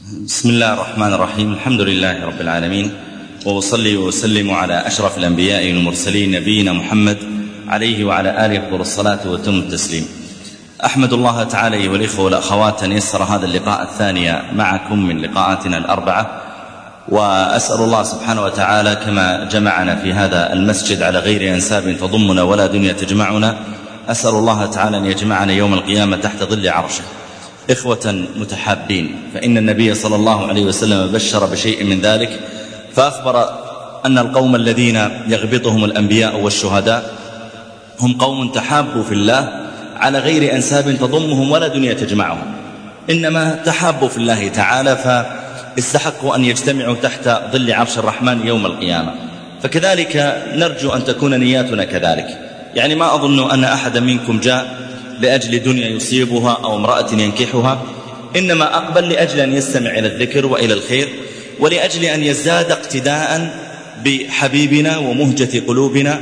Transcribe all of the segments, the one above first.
بسم الله الرحمن الرحيم. الحمد لله رب العالمين، وأصلي وأسلم على أشرف الأنبياء والمرسلين نبينا محمد عليه وعلى آله أفضل الصلاة وتم التسليم. أحمد الله تعالى والإخوة والأخوات أن يسر هذا اللقاء الثاني معكم من لقاءاتنا الأربعة، وأسأل الله سبحانه وتعالى كما جمعنا في هذا المسجد على غير أنساب تضمنا ولا دنيا تجمعنا، أسأل الله تعالى أن يجمعنا يوم القيامة تحت ظل عرشه إخوة متحابين. فإن النبي صلى الله عليه وسلم بشر بشيء من ذلك، فأخبر أن القوم الذين يغبطهم الأنبياء والشهداء هم قوم تحابوا في الله على غير أنساب تضمهم ولا دنيا تجمعهم، إنما تحابوا في الله تعالى فاستحقوا أن يجتمعوا تحت ظل عرش الرحمن يوم القيامة. فكذلك نرجو أن تكون نياتنا كذلك. يعني ما أظن أن أحدا منكم جاء لأجل دنيا يصيبها أو امرأة ينكحها، إنما أقبل لأجل أن يستمع إلى الذكر وإلى الخير، ولأجل أن يزداد اقتداء بحبيبنا ومهجة قلوبنا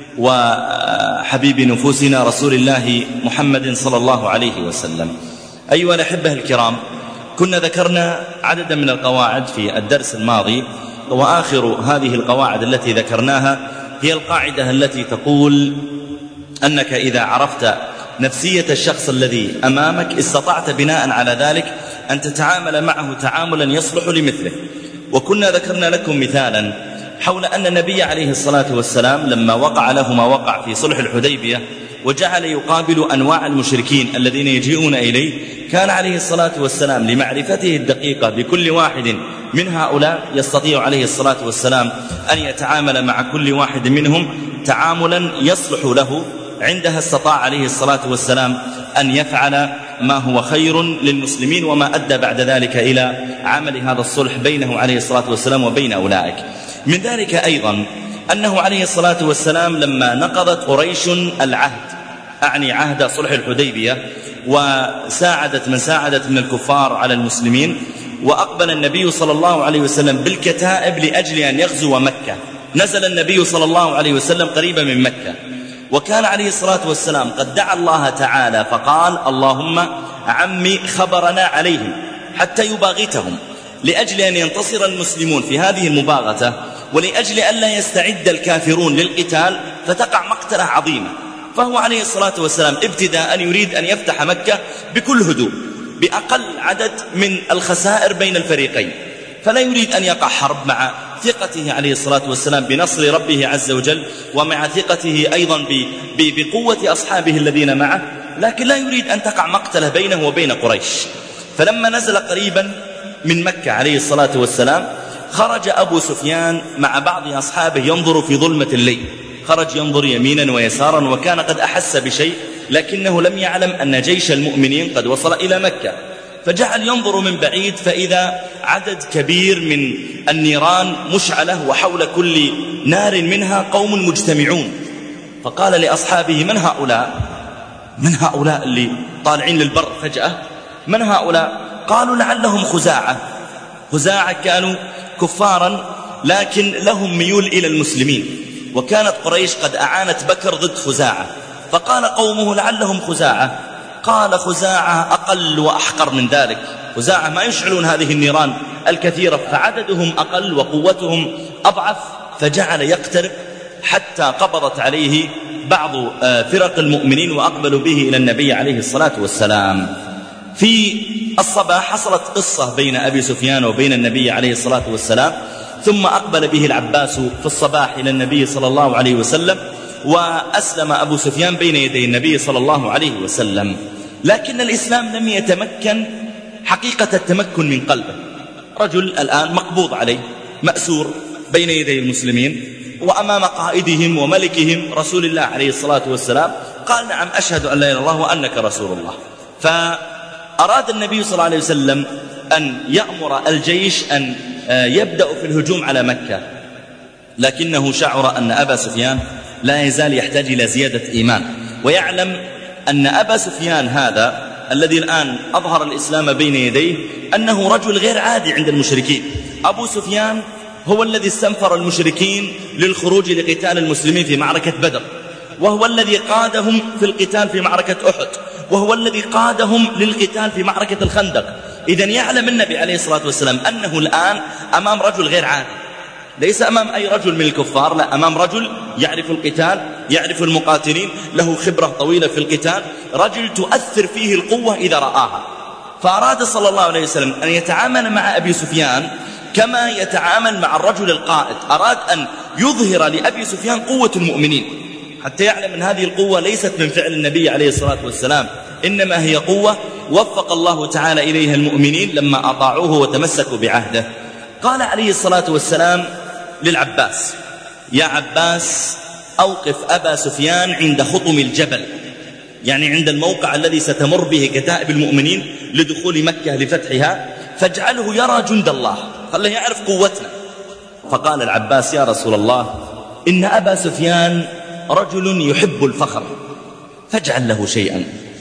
وحبيب نفوسنا رسول الله محمد صلى الله عليه وسلم. أيها الأحبة الكرام، كنا ذكرنا عددا من القواعد في الدرس الماضي، وآخر هذه القواعد التي ذكرناها هي القاعدة التي تقول أنك إذا عرفت نفسية الشخص الذي أمامك استطعت بناء على ذلك أن تتعامل معه تعاملا يصلح لمثله. وكنا ذكرنا لكم مثالا حول أن النبي عليه الصلاة والسلام لما وقع له ما وقع في صلح الحديبية وجعل يقابل أنواع المشركين الذين يجيئون إليه، كان عليه الصلاة والسلام لمعرفته الدقيقة بكل واحد من هؤلاء يستطيع عليه الصلاة والسلام أن يتعامل مع كل واحد منهم تعاملا يصلح له. عندها استطاع عليه الصلاة والسلام أن يفعل ما هو خير للمسلمين، وما أدى بعد ذلك إلى عمل هذا الصلح بينه عليه الصلاة والسلام وبين أولئك. من ذلك أيضا أنه عليه الصلاة والسلام لما نقضت قريش العهد، أعني عهد صلح الحديبية، وساعدت من ساعدت من الكفار على المسلمين، وأقبل النبي صلى الله عليه وسلم بالكتائب لأجل أن يغزو مكة. نزل النبي صلى الله عليه وسلم قريبا من مكة، وكان عليه الصلاة والسلام قد دعا الله تعالى فقال: اللهم عمي خبرنا عليهم حتى يباغتهم، لأجل أن ينتصر المسلمون في هذه المباغتة، ولأجل أن لا يستعد الكافرون للقتال فتقع مقتلة عظيمة. فهو عليه الصلاة والسلام ابتداء يريد أن يفتح مكة بكل هدوء، بأقل عدد من الخسائر بين الفريقين، فلا يريد أن يقع حرب، مع ثقته عليه الصلاة والسلام بنصر ربه عز وجل، ومع ثقته أيضا بقوة أصحابه الذين معه، لكن لا يريد أن تقع مقتلة بينه وبين قريش. فلما نزل قريبا من مكة عليه الصلاة والسلام، خرج أبو سفيان مع بعض أصحابه ينظر في ظلمة الليل، خرج ينظر يمينا ويسارا، وكان قد أحس بشيء لكنه لم يعلم أن جيش المؤمنين قد وصل إلى مكة، فجعل ينظر من بعيد فإذا عدد كبير من النيران مشعلة، وحول كل نار منها قوم مجتمعون. فقال لأصحابه: من هؤلاء اللي طالعين للبر فجأة؟ من هؤلاء؟ قالوا: لعلهم خزاعة كانوا كفارا لكن لهم ميول إلى المسلمين، وكانت قريش قد أعانت بكر ضد خزاعة. فقال قومه: لعلهم خزاعة. قال: خزاعة أقل وأحقر من ذلك، خزاعة ما يشعلون هذه النيران الكثيرة، فعددهم أقل وقوتهم أضعف. فجعل يقترب حتى قبضت عليه بعض فرق المؤمنين وأقبلوا به إلى النبي عليه الصلاة والسلام. في الصباح حصلت قصة بين أبي سفيان وبين النبي عليه الصلاة والسلام، ثم أقبل به العباس في الصباح إلى النبي صلى الله عليه وسلم، وأسلم أبو سفيان بين يدي النبي صلى الله عليه وسلم. لكن الإسلام لم يتمكن حقيقة التمكن من قلبه. رجل الآن مقبوض عليه، مأسور بين يدي المسلمين وأمام قائدهم وملكهم رسول الله عليه الصلاة والسلام. قال: نعم، أشهد أن لا إله إلا الله وأنك رسول الله. فأراد النبي صلى الله عليه وسلم أن يأمر الجيش أن يبدأ في الهجوم على مكة، لكنه شعر أن أبا سفيان لا يزال يحتاج إلى زيادة إيمان، ويعلم أن أبا سفيان هذا الذي الآن أظهر الإسلام بين يديه أنه رجل غير عادي عند المشركين. أبو سفيان هو الذي استنفر المشركين للخروج لقتال المسلمين في معركة بدر، وهو الذي قادهم في القتال في معركة أحد، وهو الذي قادهم للقتال في معركة الخندق، إذن يعلم النبي عليه الصلاة والسلام أنه الآن أمام رجل غير عادي، ليس أمام أي رجل من الكفار، لا، أمام رجل يعرف القتال، يعرف المقاتلين، له خبرة طويلة في القتال، رجل تؤثر فيه القوة إذا رآها. فأراد صلى الله عليه وسلم أن يتعامل مع أبي سفيان كما يتعامل مع الرجل القائد، أراد أن يظهر لأبي سفيان قوة المؤمنين حتى يعلم أن هذه القوة ليست من فعل النبي عليه الصلاة والسلام، إنما هي قوة وفق الله تعالى إليها المؤمنين لما أطاعوه وتمسكوا بعهده. قال عليه الصلاة والسلام للعباس: يا عباس، أوقف أبا سفيان عند خطم الجبل، يعني عند الموقع الذي ستمر به كتائب المؤمنين لدخول مكة لفتحها، فاجعله يرى جند الله، خليه يعرف قوتنا. فقال العباس: يا رسول الله، إن أبا سفيان رجل يحب الفخر، فاجعل له شيئا.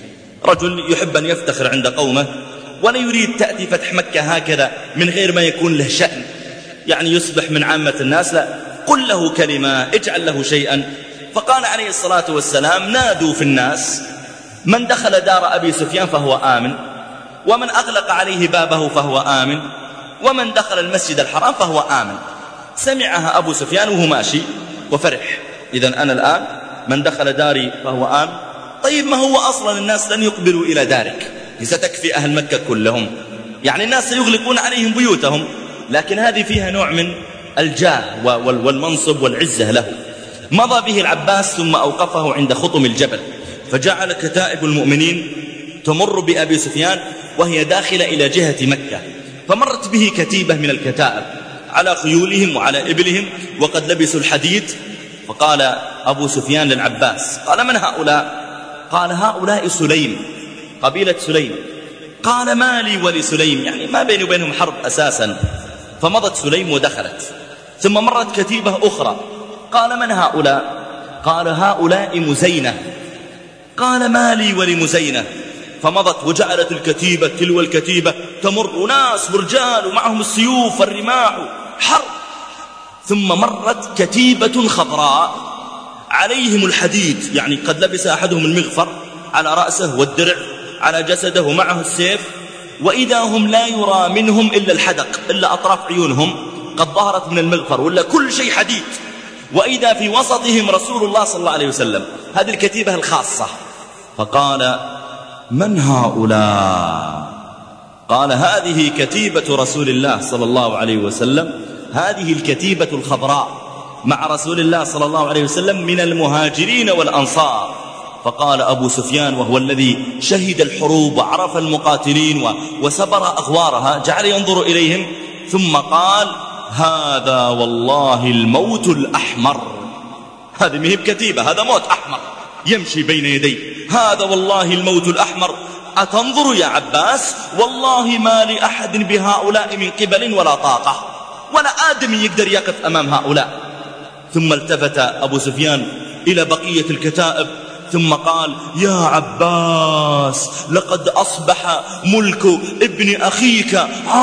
رجل يحب أن يفتخر عند قومه ولا يريد تأتي فتح مكة هكذا من غير ما يكون له شأن، يعني يصبح من عامة الناس، لا، قل له كلمة، اجعل له شيئا. فقال عليه الصلاة والسلام: نادوا في الناس: من دخل دار أبي سفيان فهو آمن، ومن أغلق عليه بابه فهو آمن، ومن دخل المسجد الحرام فهو آمن. سمعها أبو سفيان وهو ماشي وفرح: إذن أنا الآن من دخل داري فهو آمن. طيب، ما هو أصلا الناس لن يقبلوا إلى دارك، ستكفي أهل مكة كلهم، يعني الناس سيغلقون عليهم بيوتهم، لكن هذه فيها نوع من الجاه والمنصب والعزة له. مضى به العباس ثم أوقفه عند خطم الجبل، فجعل كتائب المؤمنين تمر بأبي سفيان وهي داخلة إلى جهة مكة، فمرت به كتيبة من الكتائب على خيولهم وعلى إبلهم وقد لبسوا الحديد. فقال أبو سفيان للعباس: قال: من هؤلاء؟ قال: هؤلاء سليم، قبيلة سليم. قال: ما لي ولسليم، يعني ما بيني وبينهم حرب أساسا. فمضت سليم ودخلت، ثم مرت كتيبة أخرى. قال: من هؤلاء؟ قال: هؤلاء مزينة. قال: ما لي ولمزينة. فمضت وجعلت الكتيبة تلو الكتيبة تمر، ناس ورجال ومعهم السيوف والرماح، حرب. ثم مرت كتيبة خضراء عليهم الحديد، يعني قد لبس أحدهم المغفر على رأسه والدرع على جسده ومعه السيف، وإذا هم لا يرى منهم إلا الحدق، إلا أطراف عيونهم قد ظهرت من المغفر، ولا كل شيء حديد. وإذا في وسطهم رسول الله صلى الله عليه وسلم، هذه الكتيبة الخاصة. فقال: من هؤلاء؟ قال: هذه كتيبة رسول الله صلى الله عليه وسلم، هذه الكتيبة الخضراء مع رسول الله صلى الله عليه وسلم من المهاجرين والأنصار. فقال أبو سفيان وهو الذي شهد الحروب وعرف المقاتلين وسبر أغوارها، جعل ينظر إليهم ثم قال: هذا والله الموت الأحمر. هذه مهب كتيبة، هذا موت أحمر يمشي بين يدي، هذا والله الموت الأحمر. أتنظر يا عباس؟ والله ما لأحد بهؤلاء من قبل ولا طاقة، ولا آدم يقدر يقف أمام هؤلاء. ثم التفت أبو سفيان إلى بقية الكتائب ثم قال: يا عباس، لقد أصبح ملك ابن أخيك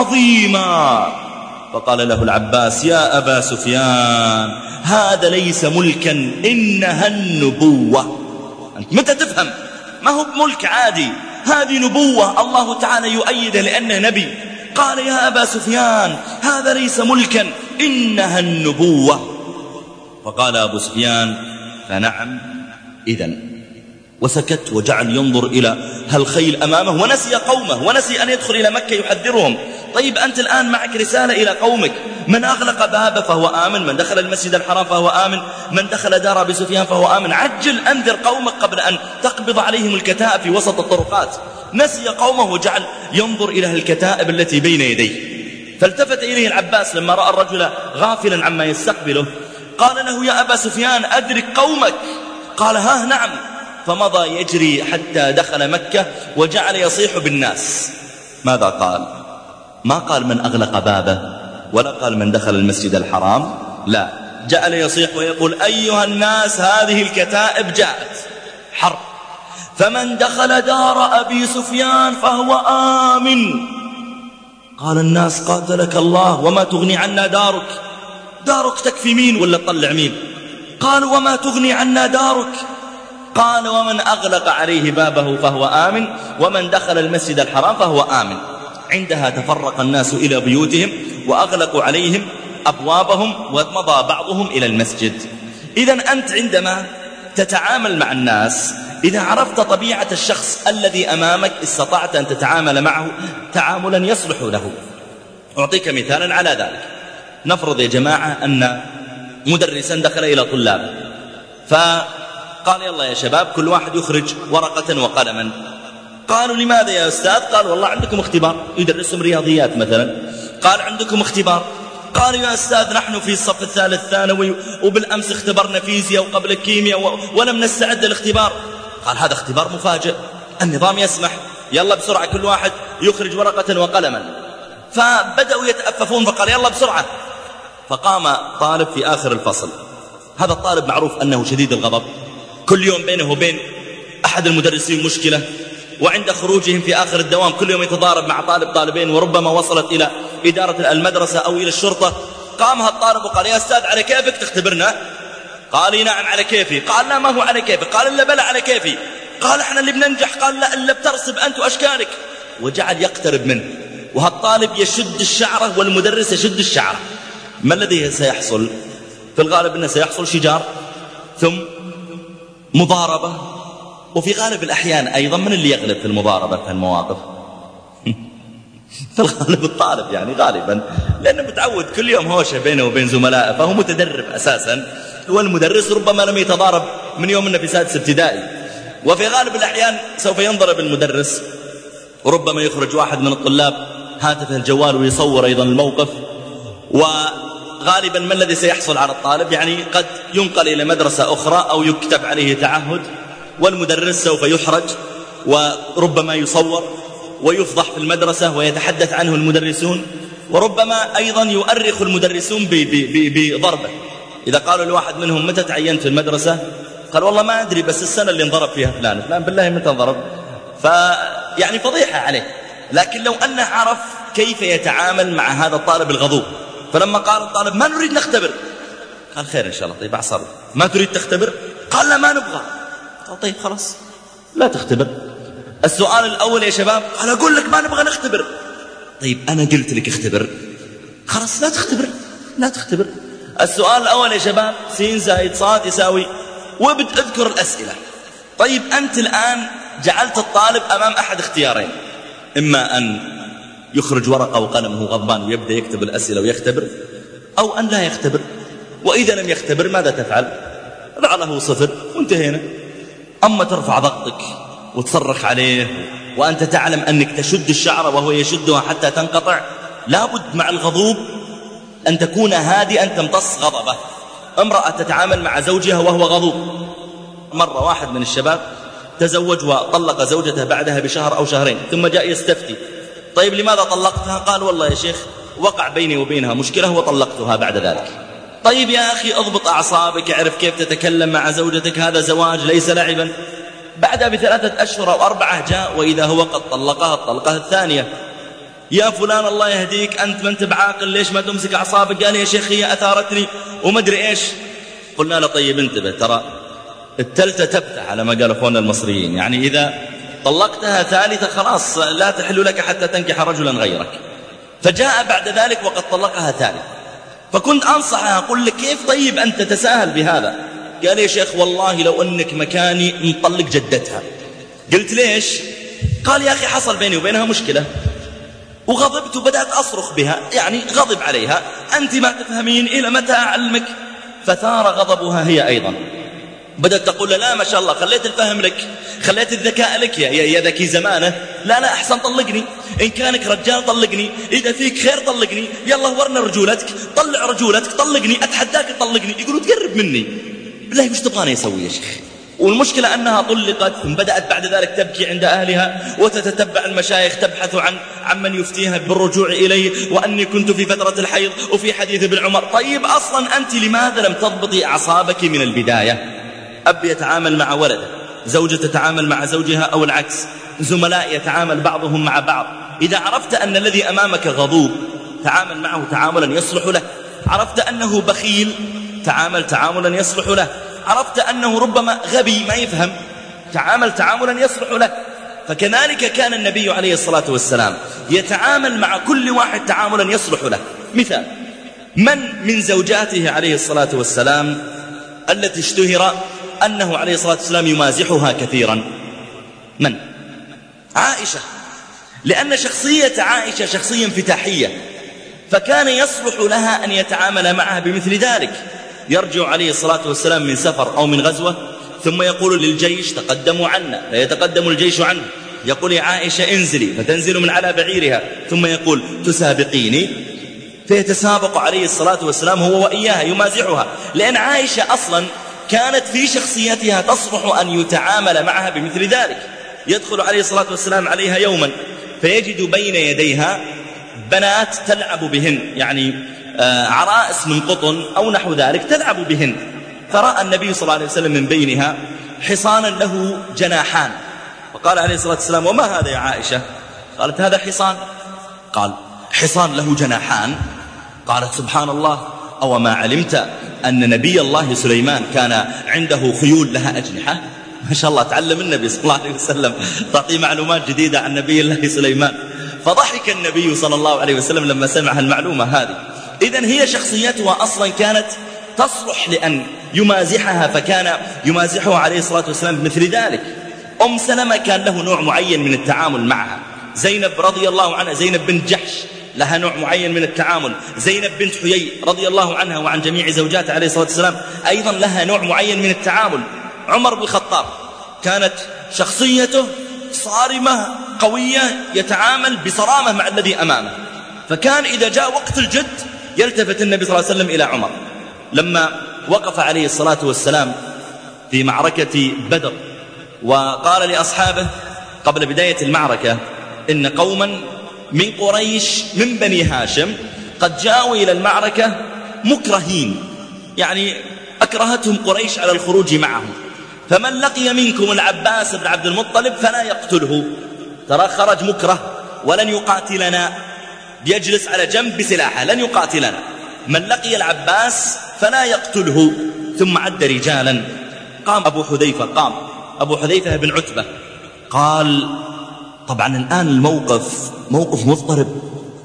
عظيما. فقال له العباس: يا أبا سفيان، هذا ليس ملكا، إنها النبوة. أنت متى تفهم؟ ما هو ملك عادي، هذه نبوة الله تعالى يؤيده لأنه نبي. قال: يا أبا سفيان، هذا ليس ملكا، إنها النبوة. فقال أبو سفيان: فنعم إذن. وسكت وجعل ينظر إلى هالخيل أمامه، ونسي قومه، ونسي أن يدخل إلى مكة يحذرهم. طيب، أنت الآن معك رسالة إلى قومك: من أغلق بابه فهو آمن، من دخل المسجد الحرام فهو آمن، من دخل دار أبي سفيان فهو آمن. عجل، أنذر قومك قبل أن تقبض عليهم الكتائب في وسط الطرقات. نسي قومه وجعل ينظر إلى الكتائب التي بين يديه. فالتفت إليه العباس لما رأى الرجل غافلا عما يستقبله، قال له: يا أبا سفيان، أدرك قومك. قال: ها نعم. فمضى يجري حتى دخل مكة وجعل يصيح بالناس. ماذا قال؟ ما قال من أغلق بابه ولا قال من دخل المسجد الحرام، لا، جعل يصيح ويقول: أيها الناس، هذه الكتائب جاءت حرب، فمن دخل دار أبي سفيان فهو آمن. قال الناس: قاتلك الله، وما تغني عنا دارك؟ دارك تكفي مين ولا تطلع مين؟ قال: وما تغني عنا دارك؟ قال: ومن أغلق عليه بابه فهو آمن، ومن دخل المسجد الحرام فهو آمن. عندها تفرق الناس إلى بيوتهم وأغلقوا عليهم أبوابهم ومضى بعضهم إلى المسجد. إذن أنت عندما تتعامل مع الناس إذا عرفت طبيعة الشخص الذي أمامك استطعت أن تتعامل معه تعاملا يصلح له. أعطيك مثالا على ذلك. نفرض يا جماعة أن مدرسا دخل إلى طلاب فقال يلا يا شباب كل واحد يخرج ورقة وقلما. قالوا لماذا يا أستاذ؟ قال والله عندكم اختبار، يدرسهم رياضيات مثلا. قال عندكم اختبار. قالوا يا أستاذ نحن في الصف الثالث ثانوي وبالأمس اختبرنا فيزياء وقبل كيمياء ولم نستعد للاختبار. قال هذا اختبار مفاجئ، النظام يسمح، يلا بسرعة كل واحد يخرج ورقة وقلما. فبدأوا يتأففون فقال يلا بسرعة. فقام طالب في آخر الفصل. هذا الطالب معروف أنه شديد الغضب، كل يوم بينه وبين أحد المدرسين مشكلة، وعند خروجهم في آخر الدوام كل يوم يتضارب مع طالبين وربما وصلت إلى إدارة المدرسة أو إلى الشرطة. قام هالطالب وقال يا أستاذ على كيفك تختبرنا؟ قال نعم على كيفي. قال لا ما هو على كيفي. قال إلا بلا على كيفي. قال احنا اللي بننجح. قال لا إلا بترسب أنت وأشكالك. وجعل يقترب منه، وهالطالب يشد الشعرة والمدرس يشد الشعرة. ما الذي سيحصل؟ في الغالب أنه سيحصل شجار ثم مضاربة، وفي غالب الأحيان أيضا من اللي يغلب في المضاربة في المواقف؟ في الغالب الطالب يعني غالبا، لأنه متعود كل يوم هوشة بينه وبين زملائه فهو متدرب أساسا. والمدرس ربما لم يتضارب من يوم أنه في سادس ابتدائي. وفي غالب الأحيان سوف ينضرب المدرس، وربما يخرج واحد من الطلاب هاتفه الجوال ويصور أيضا الموقف. وغالبا ما الذي سيحصل على الطالب؟ يعني قد ينقل إلى مدرسة أخرى أو يكتب عليه تعهد، والمدرس سوف يحرج وربما يصور ويفضح في المدرسة ويتحدث عنه المدرسون، وربما أيضا يؤرخ المدرسون بضربه. إذا قالوا لواحد منهم متى تعينت في المدرسة؟ قال والله ما أدري بس السنة اللي انضرب فيها فلان بالله متى انضرب. فيعني فضيحة عليه. لكن لو أنه عرف كيف يتعامل مع هذا الطالب الغضوب، فلما قال الطالب ما نريد نختبر، قال خير إن شاء الله. طيب أعصر، ما تريد تختبر؟ قال لا ما نبغى. قال طيب خلاص لا تختبر. السؤال الأول يا شباب، قال أقول لك ما نبغى نختبر. طيب أنا قلت لك اختبر، خلاص لا تختبر. السؤال الأول يا شباب سين زائد صاد يساوي، وبتذكر الأسئلة. طيب أنت الآن جعلت الطالب أمام أحد اختيارين، إما أن يخرج ورقة وقلم وهو غضبان ويبدأ يكتب الأسئلة ويختبر، أو أن لا يختبر. وإذا لم يختبر ماذا تفعل؟ ضع له 0 وانتهينا. أما ترفع ضغطك وتصرخ عليه وأنت تعلم أنك تشد الشعر وهو يشدها حتى تنقطع، لابد مع الغضوب أن تكون هادئا تمتص غضبه. امرأة تتعامل مع زوجها وهو غضوب. مرة واحد من الشباب تزوج وطلق زوجته بعدها بشهر أو شهرين، ثم جاء يستفتي طيب لماذا طلقتها؟ قال والله يا شيخ وقع بيني وبينها مشكلة وطلقتها بعد ذلك. طيب يا أخي اضبط أعصابك، اعرف كيف تتكلم مع زوجتك، هذا زواج ليس لعبا. بعدها ب3 أشهر أو 4 جاء وإذا هو قد طلقها الطلقة الثانية. يا فلان الله يهديك أنت ما أنت بعاقل، ليش ما تمسك أعصابك؟ قال يا شيخ هي أثارتني وما أدري إيش. قلنا له طيب انتبه، ترى الثالثة تبتح على ما قال أخواننا المصريين، يعني إذا طلقتها ثالثة خلاص لا تحل لك حتى تنكح رجلا غيرك. فجاء بعد ذلك وقد طلقها ثالثة، فكنت أنصحها أقول لك كيف طيب أنت تتساهل بهذا؟ قال يا شيخ والله لو أنك مكاني نطلق جدتها. قلت ليش؟ قال يا أخي حصل بيني وبينها مشكلة وغضبت وبدأت أصرخ بها، يعني غضب عليها، أنت ما تفهمين إلى متى أعلمك؟ فثار غضبها هي أيضا، بدأت تقول لا ما شاء الله خليت الفهم لك، خليت الذكاء لك يا ذكي زمانه، لا أحسن طلقني، إن كانك رجال طلقني، إذا فيك خير طلقني، يلا ورنا رجولتك، طلع رجولتك طلقني، أتحداك طلقني. يقولوا تقرب مني، بالله وش تبغاني أسوي يا شيخ؟ والمشكلة أنها طلقت ثم بدأت بعد ذلك تبكي عند أهلها وتتتبع المشايخ تبحث عن من يفتيها بالرجوع إليه، وأني كنت في فترة الحيض وفي حديث ابن عمر. طيب أصلا أنت لماذا لم تضبطي أعصابك من البداية؟ أب يتعامل مع ولده، زوجة تتعامل مع زوجها أو العكس، زملاء يتعامل بعضهم مع بعض. إذا عرفت أن الذي أمامك غضوب تعامل معه تعاملا يصلح له، عرفت أنه بخيل تعامل تعاملا يصلح له، عرفت أنه ربما غبي ما يفهم تعامل تعاملا يصلح له، فكذلك كان النبي عليه الصلاة والسلام يتعامل مع كل واحد تعاملا يصلح له. مثال: من زوجاته عليه الصلاة والسلام التي اشتهر أنه عليه الصلاة والسلام يمازحها كثيرا؟ من؟ عائشة، لأن شخصية عائشة شخصية انفتاحية، فكان يصلح لها أن يتعامل معها بمثل ذلك. يرجع عليه الصلاة والسلام من سفر أو من غزوة ثم يقول للجيش: تقدموا عنا، فيتقدم الجيش عنه. يقول: يا عائشة انزلي، فتنزل من على بعيرها، ثم يقول: تسابقيني، فيتسابق عليه الصلاة والسلام هو وإياها يمازحها، لأن عائشة أصلا كانت في شخصيتها تصلح أن يتعامل معها بمثل ذلك. يدخل عليه الصلاة والسلام عليها يوما فيجد بين يديها بنات تلعب بهن، يعني عرائس من قطن أو نحو ذلك تلعب بهن. فرأى النبي صلى الله عليه وسلم من بينها حصانا له جناحان، فقال عليه الصلاة والسلام: وما هذا يا عائشة؟ قالت: هذا حصان. قال: حصان له جناحان؟ قالت: سبحان الله، أو ما علمت أن نبي الله سليمان كان عنده خيول لها أجنحة؟ ما شاء الله، تعلم النبي صلى الله عليه وسلم، تعطي معلومات جديدة عن نبي الله سليمان. فضحك النبي صلى الله عليه وسلم لما سمع المعلومة هذه. إذن هي شخصيتها أصلا كانت تصلح لأن يمازحها، فكان يمازحها عليه الصلاة والسلام بمثل ذلك. أم سلمة كان له نوع معين من التعامل معها. زينب رضي الله عنها، زينب بنت جحش، لها نوع معين من التعامل. زينب بنت حيي رضي الله عنها وعن جميع زوجاته عليه الصلاة والسلام أيضا لها نوع معين من التعامل. عمر بن الخطاب كانت شخصيته صارمة قوية، يتعامل بصرامة مع الذي أمامه، فكان إذا جاء وقت الجد يلتفت النبي صلى الله عليه وسلم إلى عمر. لما وقف عليه الصلاة والسلام في معركة بدر وقال لأصحابه قبل بداية المعركة: إن قوما من قريش من بني هاشم قد جاءوا إلى المعركة مكرهين، يعني أكرهتهم قريش على الخروج معهم، فمن لقي منكم العباس بن عبد المطلب فلا يقتله. ترى خرج مكره ولن يقاتلنا، يجلس على جنب بسلاحه، لن يقاتلنا. من لقي العباس فلا يقتله. ثم عد رجالا، قام أبو حذيفة بن عتبة، قال: طبعا الآن الموقف موقف مضطرب،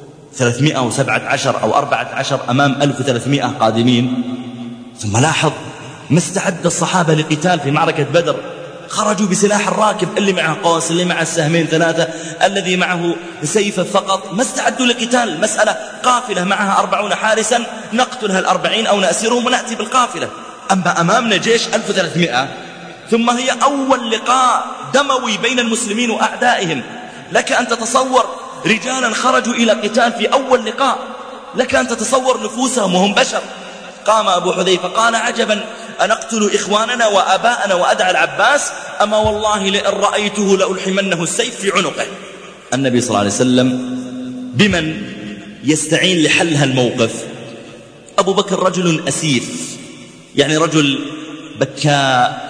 317 أو 14 أمام 1300 قادمين. ثم لاحظ ما استعد الصحابة لقتال في معركة بدر، خرجوا بسلاح الراكب، اللي معه قوس، اللي معه السهمين 3، الذي معه سيفه فقط، ما استعدوا لقتال. مسألة قافلة معها 40 حارسا، نقتل 40 أو نأسرهم ونأتي بالقافلة. أما أمامنا جيش 1300، ثم هي أول لقاء دموي بين المسلمين وأعدائهم. لك أن تتصور رجالا خرجوا إلى قتال في أول لقاء، لك أن تتصور نفوسهم وهم بشر. قام أبو حذيفة قال: عجبا، أنقتل إخواننا وأباءنا وأدعى العباس؟ أما والله لئن رأيته لألحمنه السيف في عنقه. النبي صلى الله عليه وسلم بمن يستعين لحل هالموقف؟ أبو بكر رجل أسيف، يعني رجل بكاء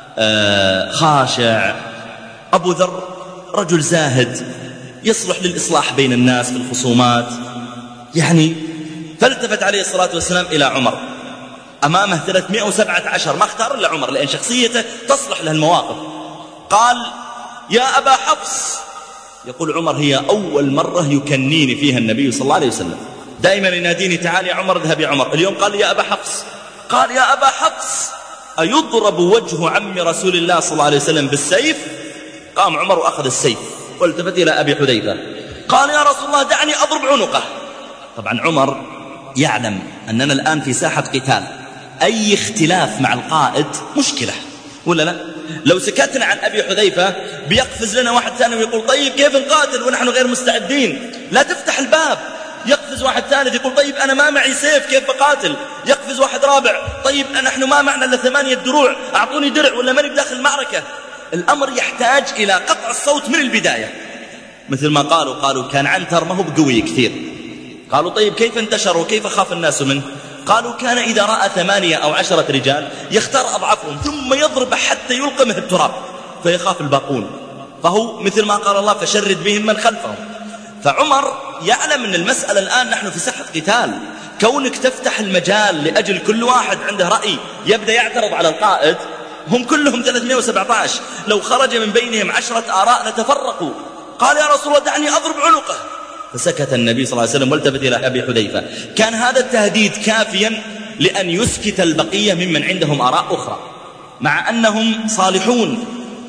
خاشع. أبو ذر رجل زاهد يصلح للإصلاح بين الناس في الخصومات، يعني. فالتفت عليه الصلاة والسلام إلى عمر، أمامه 317، ما اختار إلا عمر لأن شخصيته تصلح له المواقف. قال: يا أبا حفص. يقول عمر: هي أول مرة يكنيني فيها النبي صلى الله عليه وسلم، دائما يناديني: تعال يا عمر، اذهب يا عمر. اليوم قال: يا أبا حفص. قال: يا أبا حفص، أيضرب وجه عم رسول الله صلى الله عليه وسلم بالسيف؟ قام عمر وأخذ السيف والتفت إلى أبي حذيفة، قال: يا رسول الله دعني أضرب عنقه. طبعا عمر يعلم أننا الآن في ساحة قتال، أي اختلاف مع القائد مشكلة، ولا لا؟ لو سكتنا عن أبي حذيفة بيقفز لنا واحد ثاني ويقول: طيب كيف نقاتل ونحن غير مستعدين؟ لا تفتح الباب. يقفز واحد ثالث يقول: طيب أنا ما معي سيف، كيف بقاتل؟ يقفز واحد رابع: طيب نحن ما معنا إلا 8 دروع، أعطوني درع ولا ماني بداخل المعركة. الأمر يحتاج إلى قطع الصوت من البداية. مثل ما قالوا كان عنتر ما هو بقوي كثير. قالوا: طيب كيف انتشر وكيف خاف الناس منه؟ قالوا: كان إذا رأى 8 أو 10 رجال يختار أضعفهم ثم يضرب حتى يلقمه التراب فيخاف الباقون، فهو مثل ما قال الله: فشرد بهم من خلفهم. فعمر يعلم أن المسألة الآن نحن في ساحة قتال، كونك تفتح المجال لأجل كل واحد عنده رأي يبدأ يعترض على القائد، هم كلهم 317، لو خرج من بينهم 10 آراء لتفرقوا. قال يا رسول الله دعني أضرب عنقه، فسكت النبي صلى الله عليه وسلم والتفت إلى أبي حذيفة. كان هذا التهديد كافيا لأن يسكت البقية ممن عندهم آراء أخرى، مع أنهم صالحون،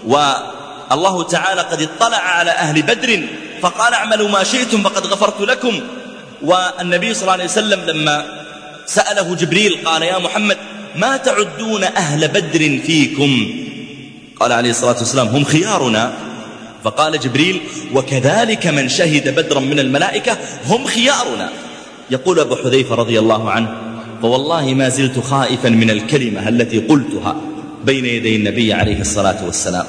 والله تعالى قد اطلع على أهل بدر فقال اعملوا ما شئتم فقد غفرت لكم. والنبي صلى الله عليه وسلم لما سأله جبريل قال يا محمد ما تعدون أهل بدر فيكم؟ قال عليه الصلاة والسلام هم خيارنا. فقال جبريل وكذلك من شهد بدرا من الملائكة هم خيارنا. يقول أبو حذيفة رضي الله عنه فوالله ما زلت خائفا من الكلمة التي قلتها بين يدي النبي عليه الصلاة والسلام.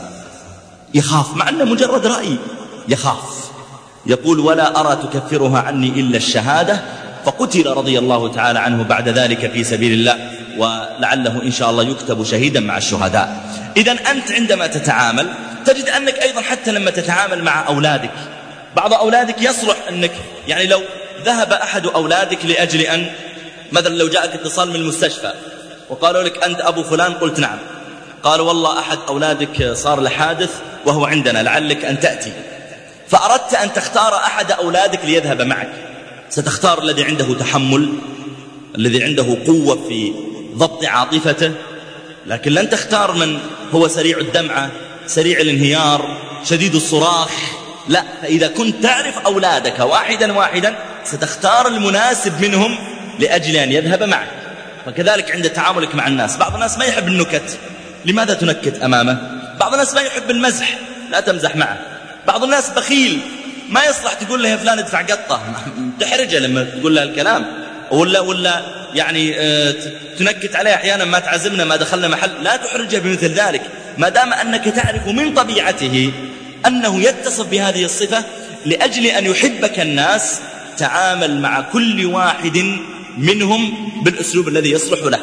يخاف مع أنه مجرد رأي، يخاف. يقول ولا أرى تكفرها عني إلا الشهادة، فقتل رضي الله تعالى عنه بعد ذلك في سبيل الله، ولعله إن شاء الله يكتب شهيدا مع الشهداء. إذن أنت عندما تتعامل تجد أنك أيضا حتى لما تتعامل مع أولادك، بعض أولادك يصلح أنك يعني لو ذهب أحد أولادك لأجل أن مثلا لو جاءك اتصال من المستشفى وقالوا لك أنت أبو فلان، قلت نعم، قال والله أحد أولادك صار له حادث وهو عندنا لعلك أن تأتي، فأردت أن تختار أحد أولادك ليذهب معك، ستختار الذي عنده تحمل، الذي عنده قوة في ضبط عاطفته، لكن لن تختار من هو سريع الدمعة سريع الانهيار شديد الصراخ، لا. فإذا كنت تعرف أولادك واحدا واحدا ستختار المناسب منهم لأجل أن يذهب معك. فكذلك عند تعاملك مع الناس، بعض الناس ما يحب النكت، لماذا تنكت أمامه؟ بعض الناس ما يحب المزح، لا تمزح معه. بعض الناس بخيل، ما يصلح تقول له يا فلان ادفع قطة، تحرجه لما تقول له الكلام، ولا يعني تنكت عليه أحيانا ما تعزمنا ما دخلنا محل، لا تحرجه بمثل ذلك، ما دام أنك تعرف من طبيعته أنه يتصف بهذه الصفة لأجل أن يحبك الناس. تعامل مع كل واحد منهم بالأسلوب الذي يصلح له.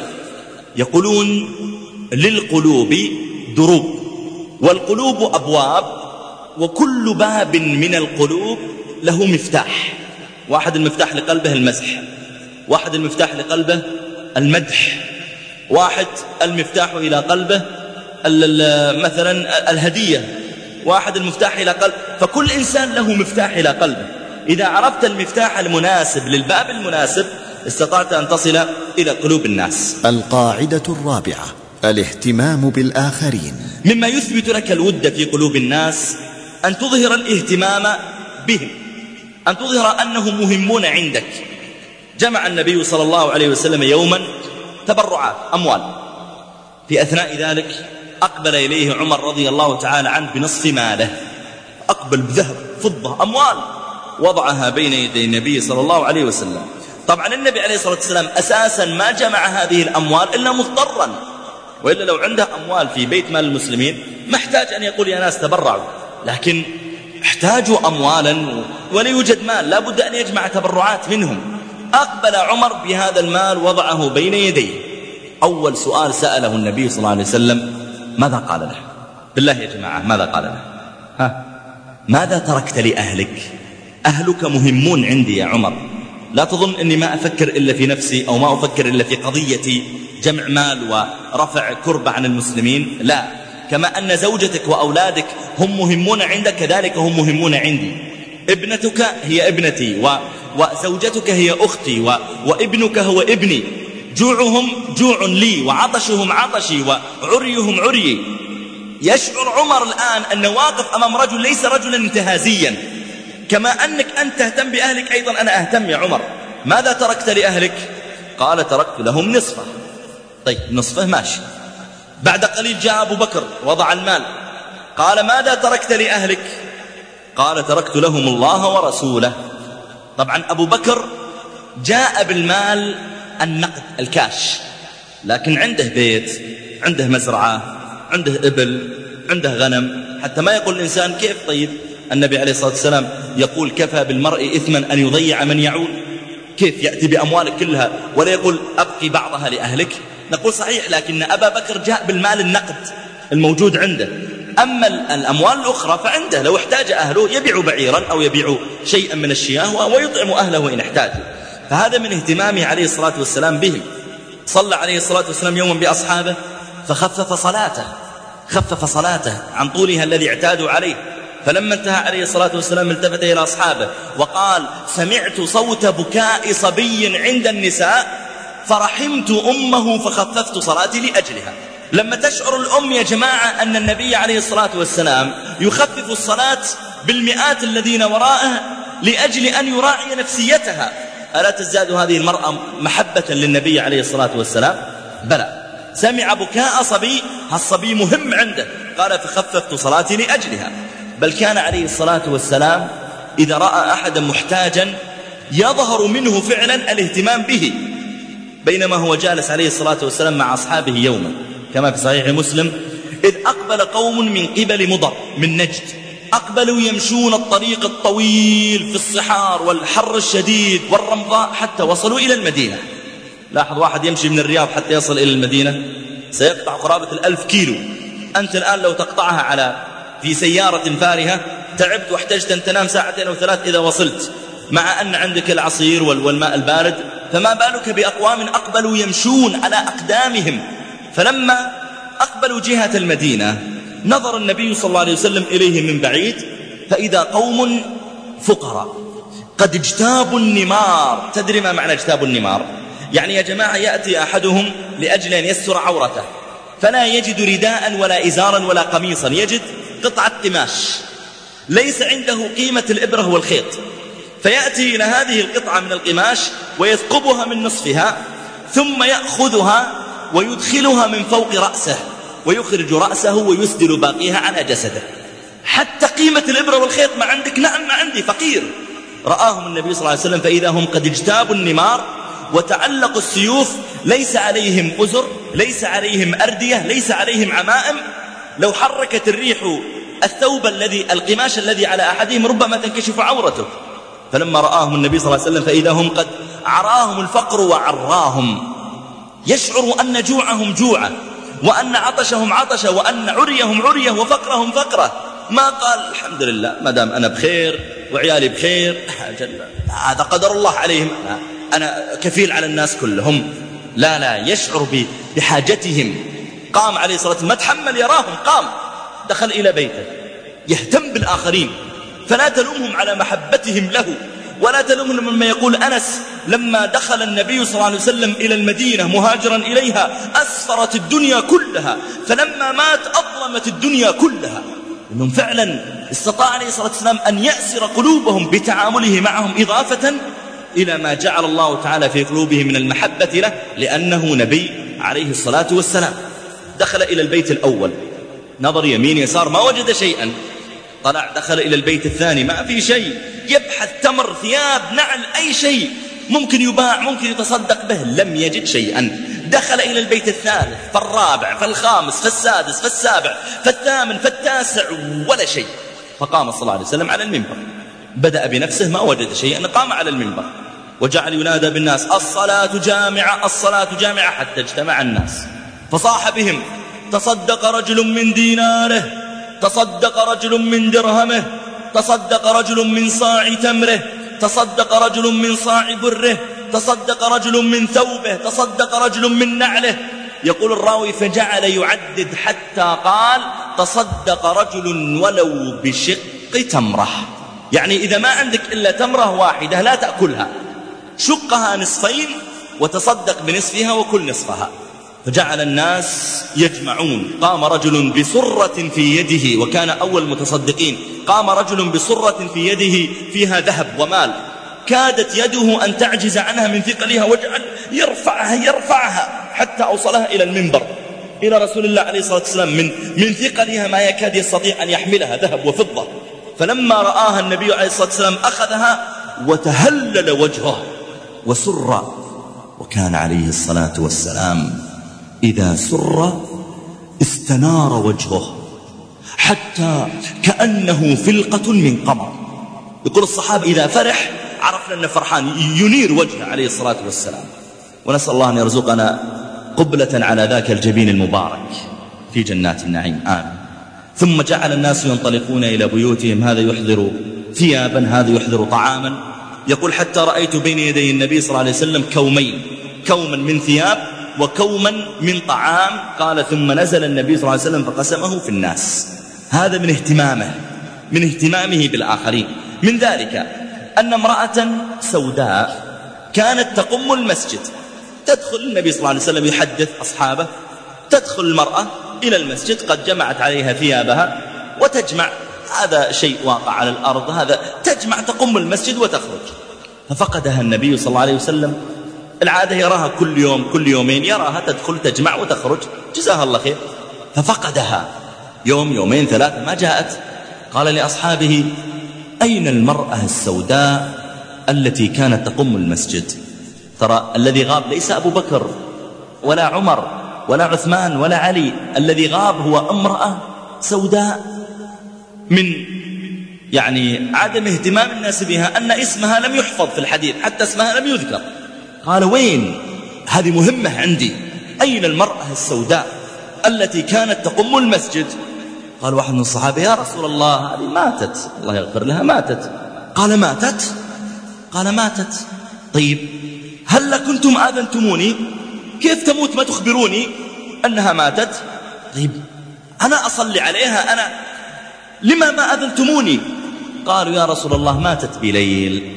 يقولون للقلوب دروب والقلوب أبواب، وكل باب من القلوب له مفتاح. واحد المفتاح لقلبه المزح، واحد المفتاح لقلبه المدح، واحد المفتاح إلى قلبه مثلا الهدية، واحد المفتاح إلى قلب. فكل إنسان له مفتاح إلى قلبه. إذا عرفت المفتاح المناسب للباب المناسب استطعت أن تصل إلى قلوب الناس. القاعدة الرابعة: الاهتمام بالآخرين. مما يثبت لك الود في قلوب الناس أن تظهر الاهتمام بهم، أن تظهر أنهم مهمون عندك. جمع النبي صلى الله عليه وسلم يوما تبرعات أموال، في أثناء ذلك أقبل إليه عمر رضي الله تعالى عنه بنصف ماله، أقبل بذهب فضة أموال وضعها بين يدي النبي صلى الله عليه وسلم. طبعا النبي عليه الصلاة والسلام أساسا ما جمع هذه الأموال إلا مضطرا، وإلا لو عنده أموال في بيت مال المسلمين ما احتاج أن يقول يا ناس تبرعوا، لكن احتاجوا أموالا ولا يوجد مال، لا بد أن يجمع تبرعات منهم. أقبل عمر بهذا المال وضعه بين يديه. أول سؤال سأله النبي صلى الله عليه وسلم ماذا قال له؟ بالله يا جماعة ماذا قال له؟ ماذا تركت لأهلك؟ أهلك مهمون عندي يا عمر، لا تظن أني ما أفكر إلا في نفسي أو ما أفكر إلا في قضية جمع مال ورفع كرب عن المسلمين، لا. كما أن زوجتك وأولادك هم مهمون عندك كذلك هم مهمون عندي. ابنتك هي ابنتي وزوجتك هي أختي وابنك هو ابني. جوعهم جوع لي وعطشهم عطشي وعريهم عريي. يشعر عمر الآن أنه واقف أمام رجل ليس رجلا انتهازيا. كما أنك أنت تهتم بأهلك أيضا أنا أهتم يا عمر. ماذا تركت لأهلك؟ قال تركت لهم نصفه. طيب نصفه ماشي. بعد قليل جاء أبو بكر وضع المال، قال ماذا تركت لأهلك؟ قال تركت لهم الله ورسوله. طبعا أبو بكر جاء بالمال النقد الكاش، لكن عنده بيت، عنده مزرعة، عنده إبل، عنده غنم، حتى ما يقول الإنسان كيف. طيب النبي عليه الصلاة والسلام يقول كفى بالمرء إثما أن يضيع من يعول. كيف يأتي بأموالك كلها ولا يقول أبقي بعضها لأهلك؟ نقول صحيح، لكن أبا بكر جاء بالمال النقد الموجود عنده. أما الأموال الأخرى فعنده، لو احتاج أهله يبيع بعيرا أو يبيع شيئا من الشياه ويطعم أهله إن احتاجوا. فهذا من اهتمامه عليه الصلاة والسلام بهم. صلى عليه الصلاة والسلام يوما بأصحابه فخفف صلاته عن طولها الذي اعتادوا عليه. فلما انتهى عليه الصلاة والسلام التفت إلى أصحابه وقال: سمعت صوت بكاء صبي عند النساء فرحمت أمه فخففت صلاتي لأجلها. لما تشعر الأم يا جماعة أن النبي عليه الصلاة والسلام يخفف الصلاة بالمئات الذين وراءه لأجل أن يراعي نفسيتها، ألا تزداد هذه المرأة محبة للنبي عليه الصلاة والسلام؟ بلى. سمع بكاء صبي، هالصبي مهم عنده، قال: فخففت صلاتي لأجلها. بل كان عليه الصلاة والسلام إذا رأى أحدا محتاجا يظهر منه فعلا الاهتمام به. بينما هو جالس عليه الصلاة والسلام مع أصحابه يوما كما في صحيح مسلم، إذ أقبل قوم من قبل مضر من نجد، أقبلوا يمشون الطريق الطويل في الصحار والحر الشديد والرمضاء حتى وصلوا إلى المدينة. لاحظ، واحد يمشي من الرياض حتى يصل إلى المدينة سيقطع قرابة 1000 كيلو. أنت الآن لو تقطعها في سيارة فارهة تعبت واحتجت أن تنام 2 أو 3 إذا وصلت، مع أن عندك العصير والماء البارد، فما بالك بأقوام أقبلوا يمشون على أقدامهم. فلما أقبلوا جهة المدينة نظر النبي صلى الله عليه وسلم إليهم من بعيد فإذا قوم فقراء قد اجتابوا النمار. تدري ما معنى اجتابوا النمار؟ يعني يا جماعة يأتي أحدهم لأجل أن يستر عورته فلا يجد رداء ولا إزارا ولا قميصا، يجد قطعة قماش ليس عنده قيمة الإبرة والخيط، فيأتي إلى هذه القطعة من القماش ويثقبها من نصفها ثم يأخذها ويدخلها من فوق رأسه ويخرج رأسه ويسدل باقيها على جسده. حتى قيمة الإبرة والخيط ما عندك؟ نعم ما عندي، فقير. رآهم النبي صلى الله عليه وسلم فإذا هم قد اجتابوا النمار وتعلقوا السيوف، ليس عليهم أزر، ليس عليهم أردية، ليس عليهم عمائم. لو حركت الريح القماش الذي على أحدهم ربما تنكشف عورته. فلما رآهم النبي صلى الله عليه وسلم فإذا هم قد عراهم الفقر وعراهم، يشعروا أن جوعهم جوعة وأن عطشهم عطشة وأن عريهم عرية وفقرهم فقرة. ما قال الحمد لله ما دام أنا بخير وعيالي بخير هذا قدر الله عليهم، أنا كفيل على الناس كلهم. لا، يشعر بحاجتهم. قام عليه الصلاة والسلام، ما تحمل يراهم، قام دخل إلى بيته يهتم بالآخرين. فلا تلومهم على محبتهم له، ولا تلومهم مما يقول أنس: لما دخل النبي صلى الله عليه وسلم إلى المدينة مهاجرا إليها أسفرت الدنيا كلها، فلما مات أظلمت الدنيا كلها. إنهم فعلا استطاع عليه الصلاة والسلام أن يأسر قلوبهم بتعامله معهم، إضافة إلى ما جعل الله تعالى في قلوبهم من المحبة له لأنه نبي عليه الصلاة والسلام. دخل إلى البيت الأول، نظر يمين يسار ما وجد شيئا، طلع دخل إلى البيت الثاني ما في شيء، يبحث تمر ثياب نعل أي شيء ممكن يباع ممكن يتصدق به، لم يجد شيئا. دخل إلى البيت الثالث فالرابع فالخامس فالسادس فالسابع فالثامن فالتاسع ولا شيء. فقام صلى الله عليه وسلم على المنبر، بدأ بنفسه ما وجد شيئا، قام على المنبر وجعل ينادى بالناس: الصلاة جامعة الصلاة جامعة، حتى اجتمع الناس فصاح بهم: تصدق رجل من ديناره، تصدق رجل من درهمه، تصدق رجل من صاع تمره، تصدق رجل من صاع بره، تصدق رجل من ثوبه، تصدق رجل من نعله. يقول الراوي: فجعل يعدد حتى قال: تصدق رجل ولو بشق تمره. يعني إذا ما عندك إلا تمرة واحدة لا تأكلها، شقها نصفين وتصدق بنصفها وكل نصفها. فجعل الناس يجمعون. قام رجل بصرة في يده، وكان أول المتصدقين، قام رجل بصرة في يده فيها ذهب ومال، كادت يده أن تعجز عنها من ثقلها، وجعل يرفعها حتى أوصلها إلى المنبر إلى رسول الله عليه الصلاة والسلام، من ثقلها ما يكاد يستطيع أن يحملها، ذهب وفضة. فلما رآها النبي عليه الصلاة والسلام أخذها وتهلل وجهه وسر. وكان عليه الصلاة والسلام إذا سر استنار وجهه حتى كأنه فلقة من قمر. يقول الصحابة إذا فرح عرفنا أنه فرحان، ينير وجهه عليه الصلاة والسلام. ونسأل الله أن يرزقنا قبلة على ذاك الجبين المبارك في جنات النعيم، آمين. ثم جعل الناس ينطلقون إلى بيوتهم، هذا يحضر ثيابا، هذا يحضر طعاما. يقول: حتى رأيت بين يدي النبي صلى الله عليه وسلم كومين، كوما من ثياب وكوما من طعام. قال ثم نزل النبي صلى الله عليه وسلم فقسمه في الناس. هذا من اهتمامه بالآخرين. من ذلك أن امرأة سوداء كانت تقم المسجد، تدخل النبي صلى الله عليه وسلم يحدث أصحابه، تدخل المرأة إلى المسجد قد جمعت عليها ثيابها وتجمع، هذا شيء واقع على الأرض، هذا تجمع تقم المسجد وتخرج. ففقدها النبي صلى الله عليه وسلم. العادة يراها كل يوم كل يومين، يراها تدخل تجمع وتخرج، جزاها الله خير. ففقدها يوم يومين ثلاثة ما جاءت. قال لأصحابه: أين المرأة السوداء التي كانت تقم المسجد؟ ترى الذي غاب ليس أبو بكر ولا عمر ولا عثمان ولا علي، الذي غاب هو امرأة سوداء من عدم اهتمام الناس بها، أن اسمها لم يحفظ في الحديث، حتى اسمها لم يذكر. قال: وين؟ هذه مهمة عندي، أين المرأة السوداء التي كانت تقم المسجد؟ قال واحد من الصحابة: يا رسول الله هذه ماتت، الله يغفر لها، ماتت. قال: ماتت؟ قال: ماتت. طيب هل كنتم آذنتموني؟ كيف تموت ما تخبروني أنها ماتت؟ طيب أنا أصلي عليها، أنا لما ما أذنتموني؟ قالوا: يا رسول الله ماتت بليل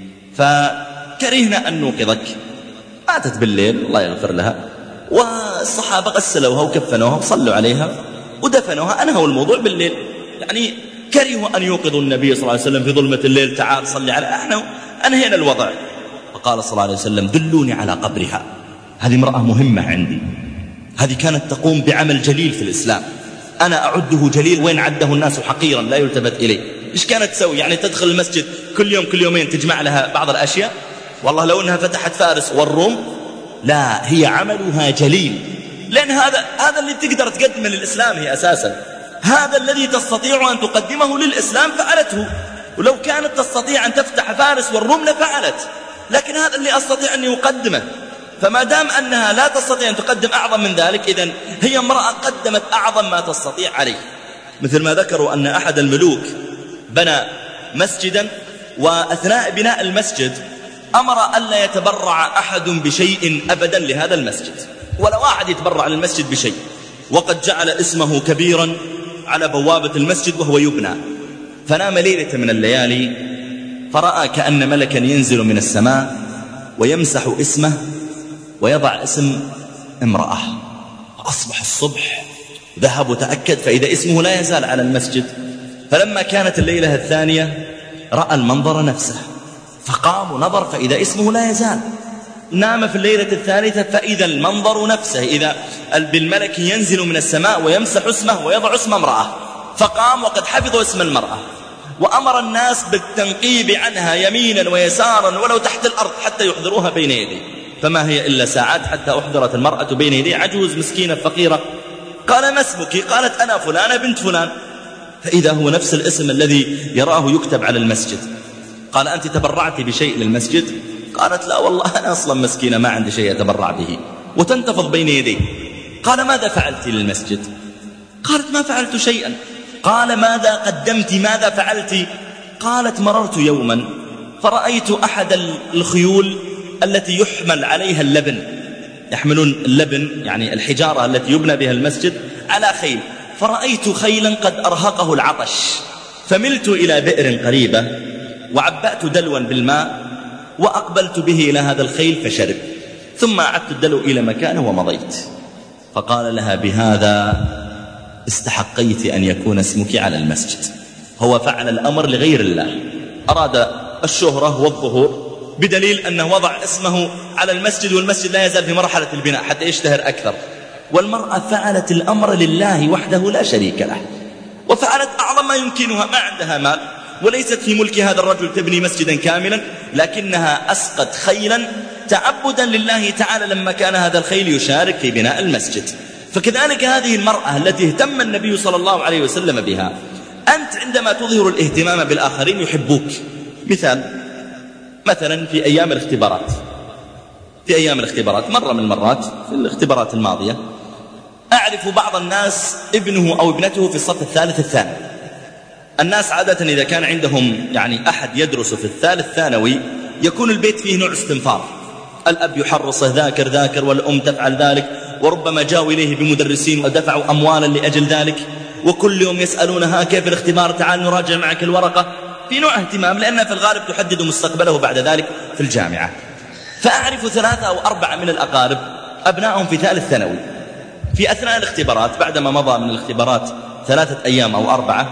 فكرهنا أن نوقظك. ماتت بالليل الله يغفر لها، والصحابة غسلوها وكفنوها وصلوا عليها ودفنوها، أنهوا الموضوع بالليل. كرهوا أن يوقظوا النبي صلى الله عليه وسلم في ظلمة الليل: تعال صلي عليها، احنا أنهينا الوضع. فقال صلى الله عليه وسلم: دلوني على قبرها، هذه امرأة مهمة عندي، هذه كانت تقوم بعمل جليل في الإسلام، أنا أعده جليل وين عده الناس حقيرا لا يلتفت إليه. إيش كانت تسوي؟ تدخل المسجد كل يوم كل يومين تجمع لها بعض الأشياء؟ والله لو أنها فتحت فارس والروم، لا، هي عملها جليل، لأن هذا اللي تقدر تقدمه للإسلام هي أساسا، هذا الذي تستطيع أن تقدمه للإسلام فعلته، ولو كانت تستطيع أن تفتح فارس والروم لفعلت، لكن هذا اللي أستطيع أن يقدمه. فما دام أنها لا تستطيع أن تقدم أعظم من ذلك، إذن هي امرأة قدمت أعظم ما تستطيع عليه. مثل ما ذكروا أن أحد الملوك بنى مسجدا، وأثناء بناء المسجد أمر ألا يتبرع أحد بشيء أبدا لهذا المسجد، ولا واحد يتبرع للمسجد بشيء، وقد جعل اسمه كبيرا على بوابة المسجد وهو يبنى. فنام ليلة من الليالي فرأى كأن ملكا ينزل من السماء ويمسح اسمه ويضع اسم امرأة. فأصبح الصبح ذهب وتأكد فإذا اسمه لا يزال على المسجد. فلما كانت الليلة الثانية رأى المنظر نفسه، فقام ونظر فإذا اسمه لا يزال. نام في الليلة الثالثة فإذا المنظر نفسه، إذا بالملك ينزل من السماء ويمسح اسمه ويضع اسم امرأة. فقام وقد حفظ اسم المرأة، وأمر الناس بالتنقيب عنها يمينا ويسارا ولو تحت الأرض حتى يحضروها بين يديه. فما هي إلا ساعات حتى أحضرت المرأة بين يديه، عجوز مسكينة فقيرة. قال: ما اسمك؟ قالت: أنا فلانة بنت فلان. فإذا هو نفس الاسم الذي يراه يكتب على المسجد. قال: أنت تبرعت بشيء للمسجد؟ قالت: لا والله أنا أصلا مسكينة ما عندي شيء أتبرع به، وتنتفض بين يديه. قال: ماذا فعلت للمسجد؟ قالت: ما فعلت شيئا. قال: ماذا قدمت؟ ماذا فعلت؟ قالت: مررت يوما فرأيت أحد الخيول التي يحمل عليها اللبن، يحملون اللبن يعني الحجارة التي يبنى بها المسجد على خيل، فرأيت خيلا قد أرهقه العطش، فملت إلى بئر قريبة وعبأت دلوا بالماء وأقبلت به إلى هذا الخيل فشرب، ثم أعدت الدلو إلى مكانه ومضيت. فقال لها: بهذا استحقيت أن يكون اسمك على المسجد. هو فعل الأمر لغير الله، أراد الشهرة والظهور، بدليل أنه وضع اسمه على المسجد والمسجد لا يزال في مرحلة البناء حتى يشتهر أكثر. والمرأة فعلت الأمر لله وحده لا شريك له، وفعلت أعظم ما يمكنها. ما عندها مال وليست في ملك هذا الرجل تبني مسجدا كاملا، لكنها أسقت خيلا تعبدا لله تعالى لما كان هذا الخيل يشارك في بناء المسجد. فكذلك هذه المرأة التي اهتم النبي صلى الله عليه وسلم بها، أنت عندما تظهر الاهتمام بالآخرين يحبوك. مثلا في أيام الاختبارات مرة من المرات في الاختبارات الماضية أعرف بعض الناس ابنه أو ابنته في الصف الثالث الثانوي. الناس عادة إذا كان عندهم أحد يدرس في الثالث ثانوي يكون البيت فيه نوع استنفار، الأب يحرصه ذاكر والأم تفعل ذلك، وربما جاءوا إليه بمدرسين ودفعوا أموالا لأجل ذلك، وكل يوم يسألونها كيف الاختبار، تعال نراجع معك الورقة، في نوع اهتمام لأنها في الغالب تحدد مستقبله بعد ذلك في الجامعة. فأعرف 3 أو 4 من الأقارب أبنائهم في ثالث ثانوي، في أثناء الاختبارات بعدما مضى من الاختبارات 3 أيام أو 4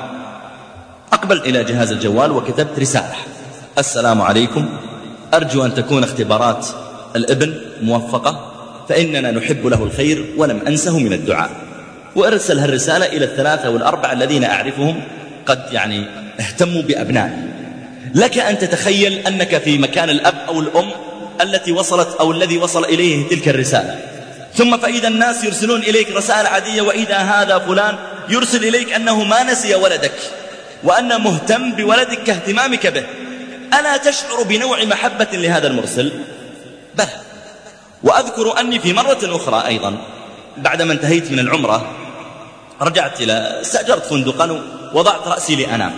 أقبلت إلى جهاز الجوال وكتبت رسالة: السلام عليكم، أرجو أن تكون اختبارات الابن موفقة، فإننا نحب له الخير ولم أنسه من الدعاء. وأرسل هالرسالة إلى 3 أو 4 الذين أعرفهم قد اهتموا بأبنائي. لك أن تتخيل أنك في مكان الأب أو الأم التي وصلت أو الذي وصل إليه تلك الرسالة، ثم فإذا الناس يرسلون إليك رسائل عادية، وإذا هذا فلان يرسل إليك أنه ما نسي ولدك وأنه مهتم بولدك كاهتمامك به. ألا تشعر بنوع محبة لهذا المرسل؟ بلى. وأذكر أني في مرة أخرى أيضا بعدما انتهيت من العمرة رجعت استأجرت فندقا ووضعت رأسي لأنام،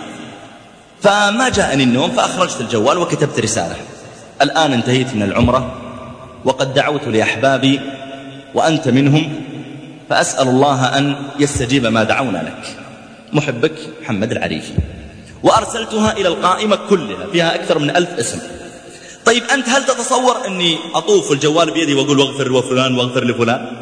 فما جاءني النوم، فأخرجت الجوال وكتبت رسالة: الآن انتهيت من العمرة وقد دعوت لأحبابي وأنت منهم، فأسأل الله أن يستجيب ما دعونا لك، محبك محمد العريفي. وأرسلتها إلى القائمة كلها فيها أكثر من 1000 اسم. طيب أنت هل تتصور أني أطوف الجوال بيدي وأقول واغفر وفلان واغفر لفلان؟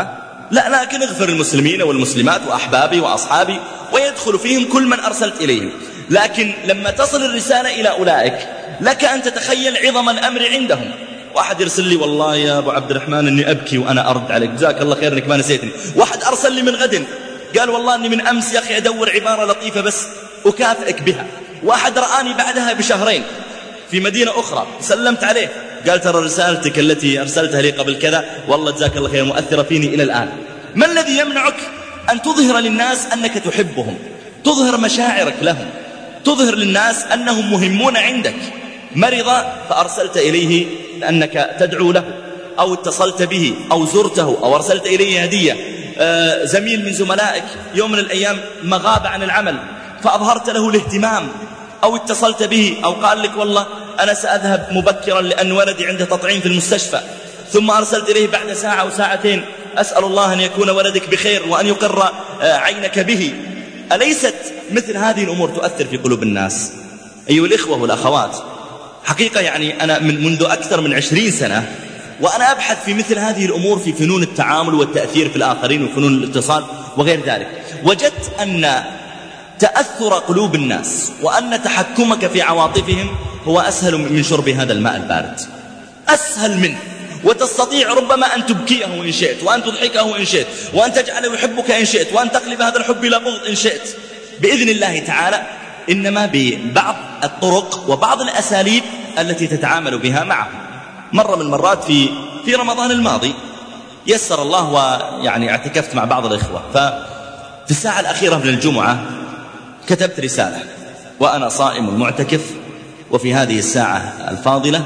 لا، لكن اغفر المسلمين والمسلمات وأحبابي وأصحابي، ويدخل فيهم كل من أرسلت إليهم. لكن لما تصل الرسالة إلى أولئك لك أن تتخيل عظم الأمر عندهم. واحد يرسل لي: والله يا أبو عبد الرحمن أني أبكي وأنا أرد عليك، جزاك الله خير أنك ما نسيتني. واحد أرسل لي من غد قال: والله أني من أمس يا أخي أدور عبارة لطيفة بس أكافئك بها. واحد رآني بعدها ب2 في مدينة أخرى، سلمت عليه قال: ترى رسالتك التي أرسلتها لي قبل كذا والله جزاك الله خير مؤثرة فيني إلى الآن. ما الذي يمنعك أن تظهر للناس أنك تحبهم، تظهر مشاعرك لهم، تظهر للناس أنهم مهمون عندك؟ مرض فأرسلت إليه أنك تدعو له، أو اتصلت به، أو زرته، أو أرسلت إليه هدية. زميل من زملائك يوم من الأيام ما غاب عن العمل فأظهرت له الاهتمام، أو اتصلت به، أو قال لك: والله أنا سأذهب مبكرا لأن ولدي عنده تطعيم في المستشفى، ثم أرسلت إليه بعد ساعة أو ساعتين: أسأل الله أن يكون ولدك بخير وأن يقر عينك به. أليست مثل هذه الأمور تؤثر في قلوب الناس؟ أيها الإخوة والأخوات، حقيقة أنا منذ أكثر من 20 سنة وأنا أبحث في مثل هذه الأمور في فنون التعامل والتأثير في الآخرين وفنون الاتصال وغير ذلك. وجدت أن تأثر قلوب الناس وأن تحكمك في عواطفهم هو أسهل من شرب هذا الماء البارد، أسهل منه. وتستطيع ربما أن تبكيه إن شئت، وأن تضحكه إن شئت، وأن تجعله يحبك إن شئت، وأن تقلب هذا الحب إلى بغض إن شئت بإذن الله تعالى، إنما ببعض الطرق وبعض الأساليب التي تتعامل بها معه. مرة من المرات في رمضان الماضي يسر الله اعتكفت مع بعض الإخوة، ففي الساعة الأخيرة من الجمعة كتبت رسالة وأنا صائم معتكف، وفي هذه الساعة الفاضلة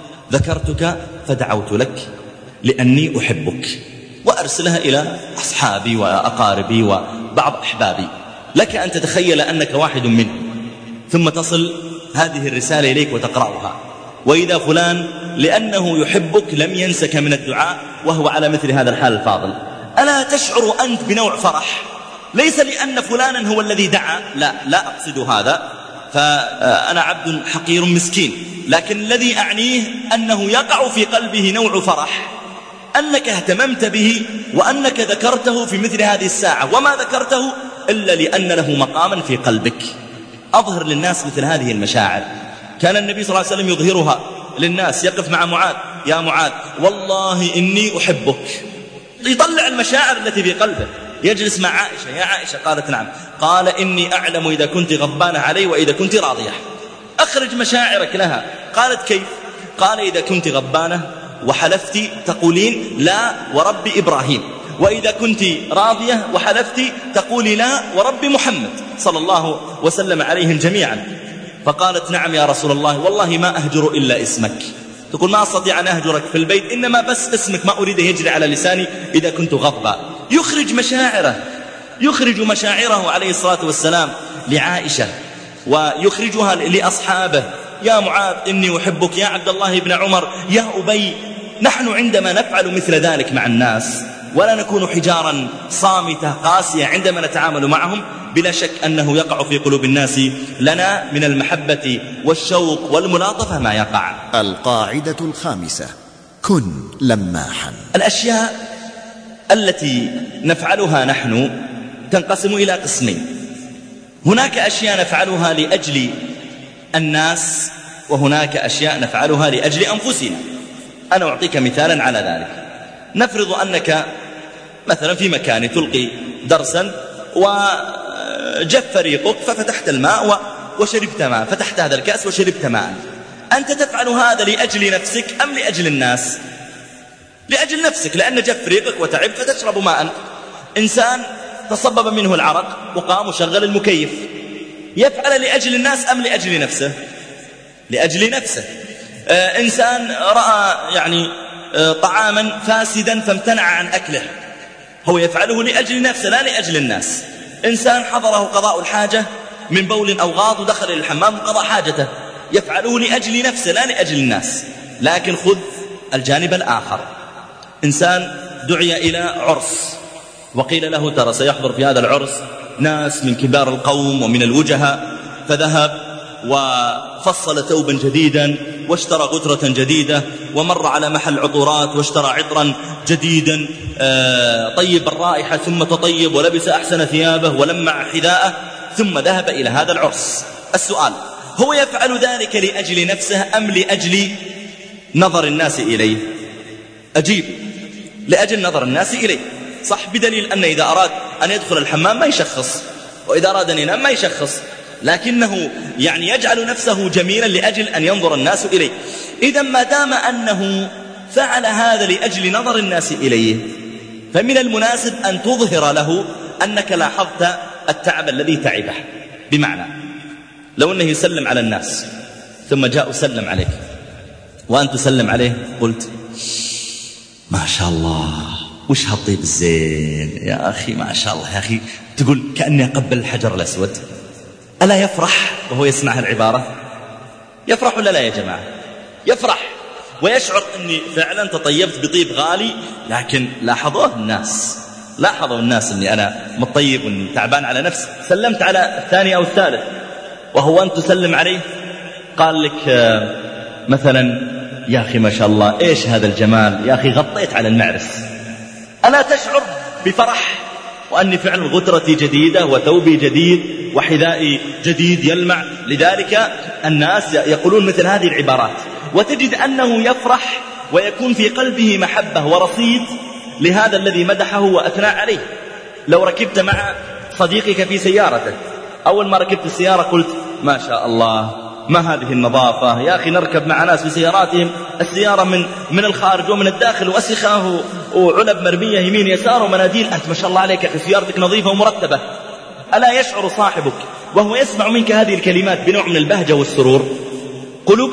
ذكرتك فدعوت لك لأني أحبك، وأرسلها إلى أصحابي وأقاربي وبعض أحبابي. لك أن تتخيل أنك واحد منهم، ثم تصل هذه الرسالة إليك وتقرأها، وإذا فلان لأنه يحبك لم ينسك من الدعاء وهو على مثل هذا الحال الفاضل. ألا تشعر أنت بنوع فرح؟ ليس لأن فلانا هو الذي دعا، لا أقصد هذا، فأنا عبد حقير مسكين، لكن الذي أعنيه أنه يقع في قلبه نوع فرح أنك اهتممت به وأنك ذكرته في مثل هذه الساعة، وما ذكرته إلا لأن له مقاما في قلبك. أظهر للناس مثل هذه المشاعر. كان النبي صلى الله عليه وسلم يظهرها للناس، يقف مع معاذ: يا معاذ والله إني أحبك، يطلع المشاعر التي في قلبه. يجلس مع عائشة: يا عائشة، قالت: نعم. قال: إني أعلم إذا كنت غضبانة علي وإذا كنت راضية. أخرج مشاعرك لها. قالت: كيف؟ قال: إذا كنت غضبانة وحلفت تقولين لا ورب إبراهيم، وإذا كنت راضية وحلفت تقولي لا ورب محمد صلى الله وسلم عليهم جميعا. فقالت: نعم يا رسول الله، والله ما أهجر إلا اسمك. تقول: ما أستطيع أن أهجرك في البيت، إنما بس اسمك ما أريد يجري على لساني إذا كنت غضبا. يخرج مشاعره عليه الصلاة والسلام لعائشة، ويخرجها لأصحابه: يا معاذ إني أحبك، يا عبد الله بن عمر، يا أبي، نحن عندما نفعل مثل ذلك مع الناس ولا نكون حجارا صامتة قاسية عندما نتعامل معهم، بلا شك أنه يقع في قلوب الناس لنا من المحبة والشوق والملاطفة ما يقع. القاعدة الخامسة: كن لماحا. الأشياء التي نفعلها نحن تنقسم إلى قسمين: هناك أشياء نفعلها لأجل الناس، وهناك أشياء نفعلها لأجل أنفسنا. أنا أعطيك مثالا على ذلك. نفرض أنك مثلا في مكان تلقي درسا وجف فريقك ففتحت الماء وشربت ماء، فتحت هذا الكأس وشربت ماء. أنت تفعل هذا لأجل نفسك أم لأجل الناس؟ لأجل نفسك، لأن جف فريقك وتعب فتشرب ماء. إنسان تصبب منه العرق وقام وشغل المكيف، يفعل لأجل الناس أم لأجل نفسه؟ لأجل نفسه. إنسان رأى طعاما فاسدا فامتنع عن أكله، هو يفعله لأجل نفسه لا لأجل الناس. إنسان حضره قضاء الحاجة من بول أو غاض ودخل إلى الحمام وقضى حاجته، يفعله لأجل نفسه لا لأجل الناس. لكن خذ الجانب الآخر: إنسان دعي إلى عرس وقيل له ترى سيحضر في هذا العرس ناس من كبار القوم ومن الوجهاء، فذهب وفصل ثوبا جديدا واشترى غترة جديدة ومر على محل عطورات واشترى عطرا جديدا طيب الرائحة، ثم تطيب ولبس أحسن ثيابه ولمع حذاءه ثم ذهب إلى هذا العرس. السؤال: هو يفعل ذلك لأجل نفسه أم لأجل نظر الناس إليه؟ أجيب: لأجل نظر الناس إليه، صح، بدليل أن إذا أراد أن يدخل الحمام ما يشخص، وإذا أراد أن ينام ما يشخص، لكنه يجعل نفسه جميلا لأجل أن ينظر الناس إليه. إذا ما دام أنه فعل هذا لأجل نظر الناس إليه، فمن المناسب أن تظهر له أنك لاحظت التعب الذي تعبه. بمعنى لو أنه يسلم على الناس ثم جاء وسلم عليك وأن تسلم عليه قلت ما شاء الله وش هالطيب الزين يا أخي، ما شاء الله يا أخي، تقول كأني أقبل الحجر الأسود. ألا يفرح وهو يسمع العبارة؟ يفرح ولا لا يا جماعة؟ يفرح ويشعر أني فعلا تطيبت بطيب غالي. لكن لاحظوا الناس أني أنا مطيب وأني تعبان على نفسي. سلمت على الثاني أو الثالث وهو أن تسلم عليه قال لك مثلا يا أخي ما شاء الله إيش هذا الجمال يا أخي، غطيت على المعرس. ألا تشعر بفرح وأني فعلا غترتي جديدة وثوبي جديد وحذائي جديد يلمع؟ لذلك الناس يقولون مثل هذه العبارات، وتجد أنه يفرح ويكون في قلبه محبة ورصيد لهذا الذي مدحه وأثنى عليه. لو ركبت مع صديقك في سيارته، أول ما ركبت السيارة قلت ما شاء الله ما هذه النظافة يا أخي، نركب مع ناس في سياراتهم السيارة من الخارج ومن الداخل وأسخة وعلب مرمية يمين يسار ومناديل، أنت ما شاء الله عليك يا أخي سيارتك نظيفة ومرتبة. ألا يشعر صاحبك وهو يسمع منك هذه الكلمات بنوع من البهجة والسرور؟ قلوا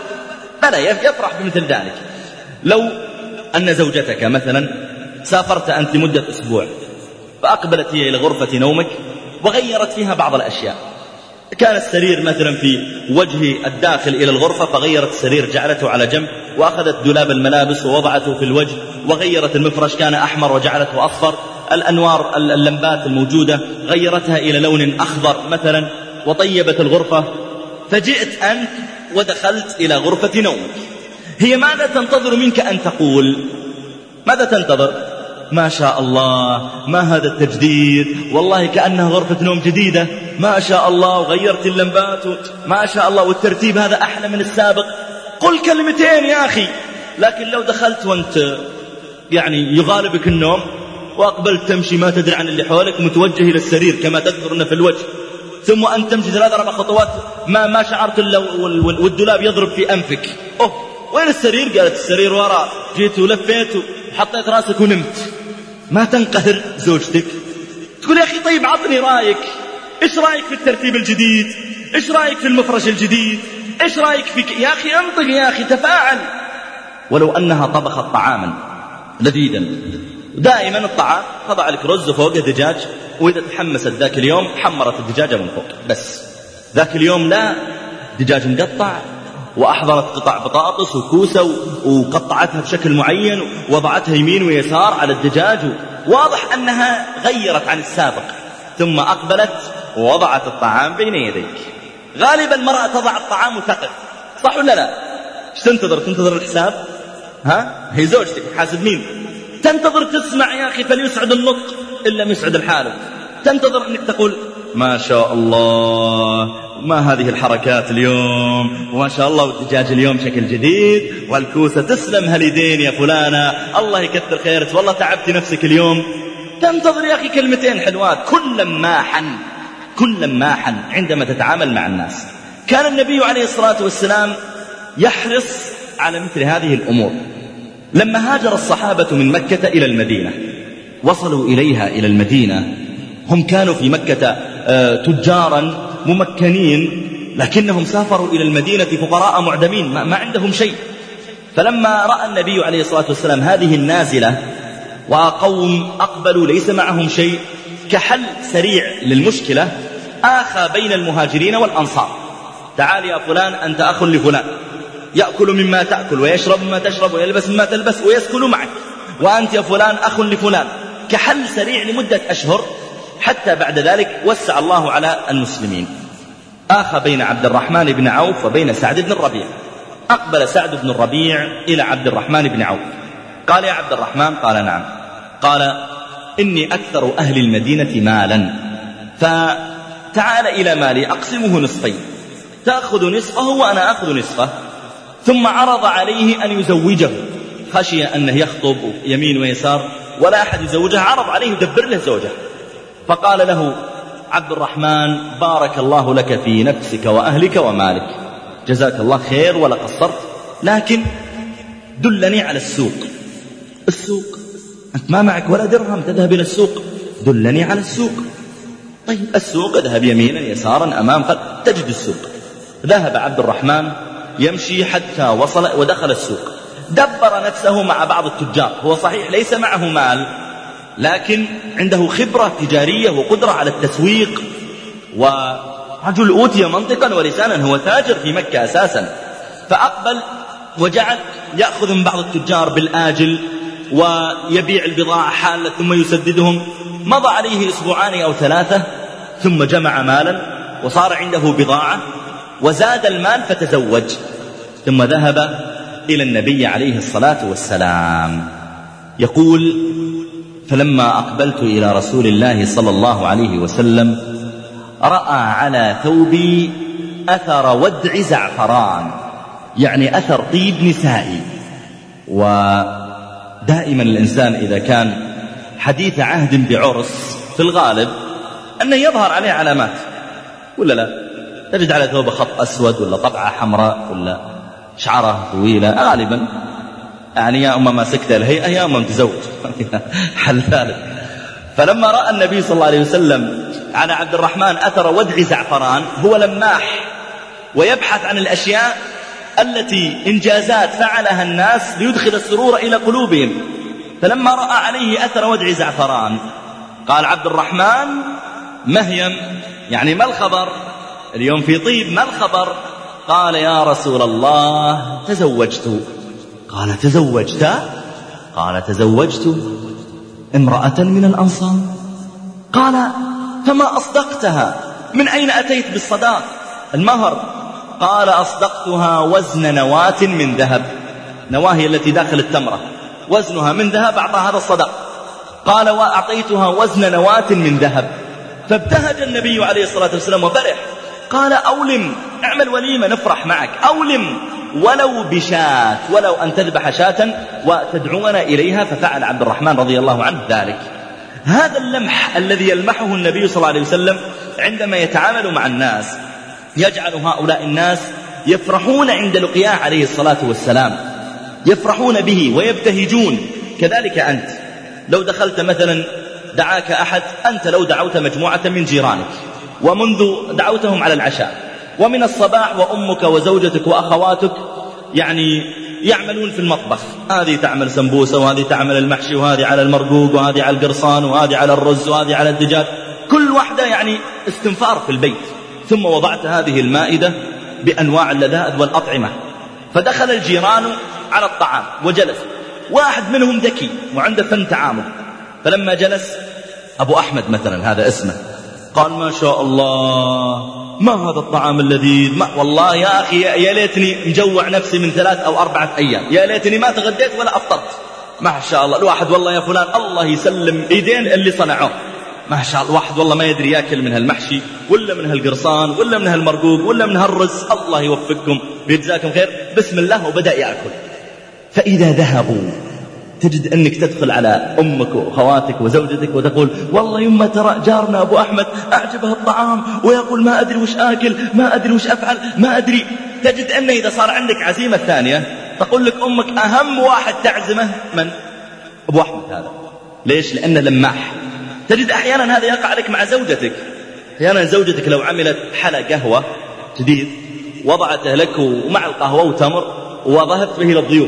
بلى يفرح بمثل ذلك. لو أن زوجتك مثلا سافرت أنت لمدة أسبوع فأقبلت هي إلى غرفة نومك وغيرت فيها بعض الأشياء، كان السرير مثلا في وجه الداخل إلى الغرفة فغيرت السرير جعلته على جنب، وأخذت دولاب الملابس ووضعته في الوجه، وغيرت المفرش كان أحمر وجعلته أصفر، الأنوار اللمبات الموجودة غيرتها إلى لون أخضر مثلا، وطيبت الغرفة. فجئت أنت ودخلت إلى غرفة نومك، هي ماذا تنتظر منك أن تقول؟ ماذا تنتظر؟ ما شاء الله ما هذا التجديد، والله كأنها غرفة نوم جديدة، ما شاء الله، وغيرت اللمبات ما شاء الله، والترتيب هذا أحلى من السابق. قل كلمتين يا أخي. لكن لو دخلت وانت يغالبك النوم وأقبلت تمشي ما تدري عن اللي حولك متوجه إلى السرير كما تذكر أنه في الوجه، ثم أن تمشي 3-4 خطوات ما شعرت إلا والدولاب يضرب في أنفك، وين السرير؟ قالت السرير وراء. جيت ولفيت وحطيت راسك ونمت. ما تنقهر زوجتك؟ تقول يا أخي طيب عطني رأيك، إيش رأيك في الترتيب الجديد؟ إيش رأيك في المفرش الجديد؟ إيش رأيك فيك يا أخي؟ انطق يا أخي، تفاعل. ولو أنها طبخت طعاما لذيذا، دائما الطعام تضع لك رز وفوقه دجاج، وإذا تحمست ذاك اليوم حمرت الدجاجة من فوق، بس ذاك اليوم لا، دجاج مقطع وأحضرت قطع بطاطس وكوسة وقطعتها بشكل معين ووضعتها يمين ويسار على الدجاج، واضح أنها غيرت عن السابق، ثم أقبلت ووضعت الطعام بين يديك. غالبا المرأة تضع الطعام وتقف، صح ولا لا؟ ايش تنتظر الحساب؟ هي زوجتك، حاسب مين؟ تنتظر تسمع يا أخي فليسعد النطق إلا يسعد الحالب. تنتظر أنك تقول ما شاء الله، ما هذه الحركات اليوم، وما شاء الله والدجاج اليوم شكل جديد، والكوسة تسلم هاليدين يا فلانة، الله يكثر خيرك، والله تعبت نفسك اليوم. تنتظر يا أخي كلمتين حلوات. كل ماحا عندما تتعامل مع الناس. كان النبي عليه الصلاة والسلام يحرص على مثل هذه الأمور. لما هاجر الصحابة من مكة إلى المدينة، وصلوا إليها إلى المدينة، هم كانوا في مكة تجارا ممكنين، لكنهم سافروا إلى المدينة فقراء معدمين، ما عندهم شيء. فلما رأى النبي عليه الصلاة والسلام هذه النازلة وقوم أقبلوا ليس معهم شيء، كحل سريع للمشكلة آخى بين المهاجرين والأنصار. تعال يا فلان أنت أخ لفلان، يأكل مما تأكل ويشرب مما تشرب ويلبس مما تلبس ويسكن معك، وأنت يا فلان أخ لفلان، كحل سريع لمدة أشهر، حتى بعد ذلك وسع الله على المسلمين. آخى بين عبد الرحمن بن عوف وبين سعد بن الربيع. أقبل سعد بن الربيع إلى عبد الرحمن بن عوف، قال يا عبد الرحمن، قال نعم، قال إني أكثر أهل المدينة مالا، فتعال إلى مالي أقسمه نصفين، تأخذ نصفه وأنا أخذ نصفه. ثم عرض عليه أن يزوجه، خشي أنه يخطب يمين ويسار ولا أحد يزوجه، عرض عليه يدبر له زوجه. فقال له عبد الرحمن بارك الله لك في نفسك وأهلك ومالك، جزاك الله خير ولا قصرت، لكن دلني على السوق. أنت ما معك ولا درهم تذهب إلى السوق، دلني على السوق. طيب السوق، اذهب يمينا يسارا أمام خلف تجد السوق. ذهب عبد الرحمن يمشي حتى وصل ودخل السوق، دبر نفسه مع بعض التجار. هو صحيح ليس معه مال، لكن عنده خبرة تجارية وقدرة على التسويق، ورجل أوتي منطقا ولسانا، هو تاجر في مكة أساسا. فأقبل وجعل يأخذ من بعض التجار بالآجل ويبيع البضاعة حالة ثم يسددهم. مضى عليه 2 أو 3 ثم جمع مالا وصار عنده بضاعة وزاد المال فتزوج، ثم ذهب إلى النبي عليه الصلاة والسلام. يقول فلما أقبلت إلى رسول الله صلى الله عليه وسلم رأى على ثوبي أثر ودع زعفران، يعني أثر طيب نسائي. ودائما الإنسان إذا كان حديث عهد بعرس في الغالب أنه يظهر عليه علامات، ولا لا؟ تجد على ثوبه خط أسود ولا طبعة حمراء ولا شعره طويلة غالبا، يعني يا أمم ما سكت الهيئة يا أمم تزوج حل ثالث. فلما رأى النبي صلى الله عليه وسلم على عبد الرحمن أثر ودع زعفران، هو لماح ويبحث عن الأشياء التي إنجازات فعلها الناس ليدخل السرور إلى قلوبهم. فلما رأى عليه أثر ودع زعفران قال عبد الرحمن مهيم، يعني ما الخبر اليوم في طيب، ما الخبر؟ قال يا رسول الله تزوجت. قال تزوجت؟ قال تزوجت امرأة من الأنصار. قال فما أصدقتها؟ من أين أتيت بالصداق المهر؟ قال أصدقتها وزن نواة من ذهب، نواهي التي داخل التمرة وزنها من ذهب، أعطى هذا الصداق. قال وأعطيتها وزن نواة من ذهب. فابتهج النبي عليه الصلاة والسلام وفرح، قال أولم، اعمل وليمة نفرح معك، أولم ولو بشاة، ولو أن تذبح شاة وتدعونا إليها. ففعل عبد الرحمن رضي الله عنه ذلك. هذا اللمح الذي يلمحه النبي صلى الله عليه وسلم عندما يتعامل مع الناس يجعل هؤلاء الناس يفرحون عند لقياه عليه الصلاة والسلام، يفرحون به ويبتهجون. كذلك أنت لو دخلت مثلا دعاك أحد، أنت لو دعوت مجموعة من جيرانك ومنذ دعوتهم على العشاء ومن الصباح وأمك وزوجتك وأخواتك يعني يعملون في المطبخ، هذه تعمل سمبوسة وهذه تعمل المحشي وهذه على المرقوق وهذه على القرصان وهذه على الرز وهذه على الدجاج، كل واحدة يعني استنفار في البيت، ثم وضعت هذه المائدة بأنواع اللذائذ والأطعمة فدخل الجيران على الطعام وجلس، واحد منهم ذكي وعنده فن تعامل، فلما جلس أبو أحمد مثلا هذا اسمه، قال ما شاء الله ما هذا الطعام اللذيذ، والله يا أخي يا ليتني مجوع نفسي من 3 أو 4 أيام، يا ليتني ما تغديت ولا أفطرت، ما شاء الله الواحد والله يا فلان الله يسلم إيدين اللي صنعوه، ما شاء الله الواحد والله ما يدري يأكل من هالمحشي ولا من هالقرصان ولا من هالمرقوق ولا من هالرز، الله يوفقكم ويجزاكم خير، بسم الله، وبدأ يأكل. فإذا ذهبوا تجد أنك تدخل على أمك وأخواتك وزوجتك وتقول والله يما ترى جارنا أبو أحمد أعجبه الطعام ويقول ما أدري وش آكل، ما أدري وش أفعل، ما أدري. تجد أن إذا صار عندك عزيمة ثانية تقول لك أمك أهم واحد تعزمه من؟ أبو أحمد هذا. ليش؟ لأنه لماح. تجد أحيانا هذا يقع لك مع زوجتك، أحيانا زوجتك لو عملت حلا قهوة جديد وضعته لك ومع القهوة وتمر وذهبت به للضيوف،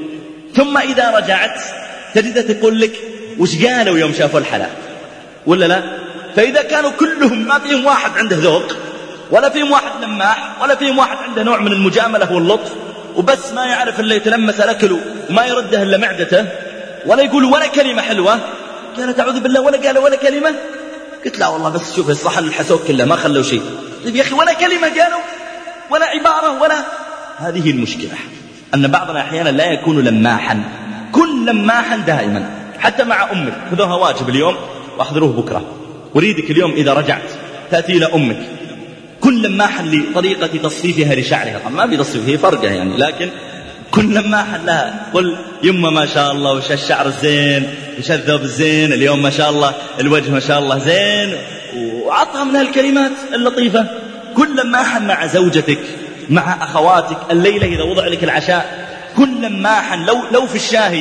ثم إذا رجعت تجدها تقول لك وش قالوا يوم شافوا الحلا ولا لا. فإذا كانوا كلهم ما فيهم واحد عنده ذوق ولا فيهم واحد لماح ولا فيهم واحد عنده نوع من المجاملة واللطف، وبس ما يعرف إلا يتلمس الأكل وما يرده إلا معدته ولا يقول ولا كلمة حلوة، قالت أعوذ بالله ولا قال ولا كلمة، قلت لا والله بس شوف الصحن الحسوك كله ما خلوا شيء. طيب يا أخي ولا كلمة قالوا ولا عبارة ولا. هذه المشكلة، أن بعضنا أحيانا لا يكون لماحا. كن لماحا دائما، حتى مع أمك، خذوها واجب اليوم وأحضروه بكرة، أريدك اليوم إذا رجعت تأتي إلى أمك كن لماحا لطريقة تصفيفها لشعرها، ما بتصفيف هي فرقة يعني، لكن كن لماحا لها، قل يما ما شاء الله وش الشعر الزين وش الثوب الزين اليوم ما شاء الله الوجه ما شاء الله زين، وعطها من هالكلمات اللطيفة. كن لماحا مع زوجتك مع أخواتك، الليلة إذا وضع لك العشاء كن لماحا، لو في الشاهي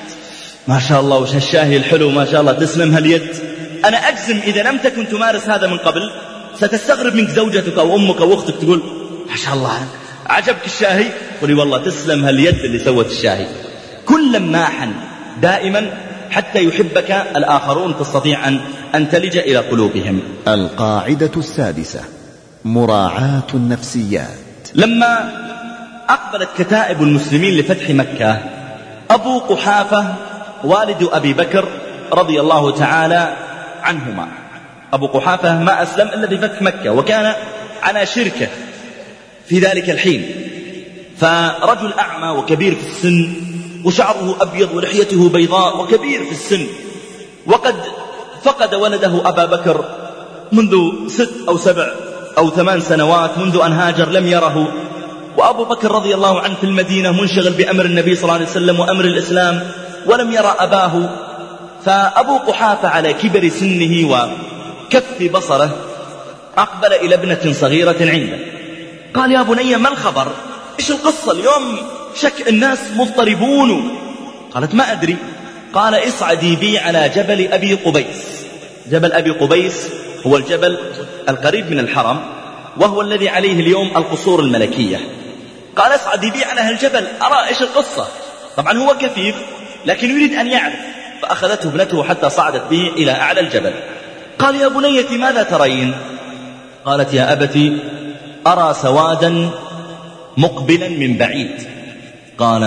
ما شاء الله وش الشاهي الحلو ما شاء الله تسلم هاليد. أنا أجزم إذا لم تكن تمارس هذا من قبل ستستغرب منك زوجتك أو أمك أو أختك تقول ما شاء الله عجبك الشاهي، قولي والله تسلم هاليد اللي سوت الشاهي. كن لماحا دائما حتى يحبك الآخرون، تستطيع أن تلج إلى قلوبهم. القاعدة السادسة: مراعاة النفسيات. لما أقبلت كتائب المسلمين لفتح مكة، أبو قحافة والد أبي بكر رضي الله تعالى عنهما، أبو قحافة ما أسلم إلا بفتح مكة، وكان على شركة في ذلك الحين، فرجل أعمى وكبير في السن وشعره أبيض ولحيته بيضاء وكبير في السن، وقد فقد ولده أبا بكر منذ 6 أو 7 أو 8 سنوات، منذ أن هاجر لم يره، وأبو بكر رضي الله عنه في المدينة منشغل بأمر النبي صلى الله عليه وسلم وأمر الإسلام ولم يرى أباه. فأبو قحافة على كبر سنه وكف بصره أقبل إلى ابنة صغيرة عنده، قال يا بني ما الخبر؟ إيش القصة اليوم؟ شك الناس مضطربون. قالت ما أدري. قال اصعدي بي على جبل أبي قبيس. جبل أبي قبيس هو الجبل القريب من الحرم، وهو الذي عليه اليوم القصور الملكية. قال اصعدي بي على هالجبل أرى إيش القصة. طبعا هو كفيف لكن يريد أن يعرف، فأخذته ابنته حتى صعدت به إلى أعلى الجبل. قال يا بنيتي ماذا ترين؟ قالت يا أبتي أرى سوادا مقبلا من بعيد. قال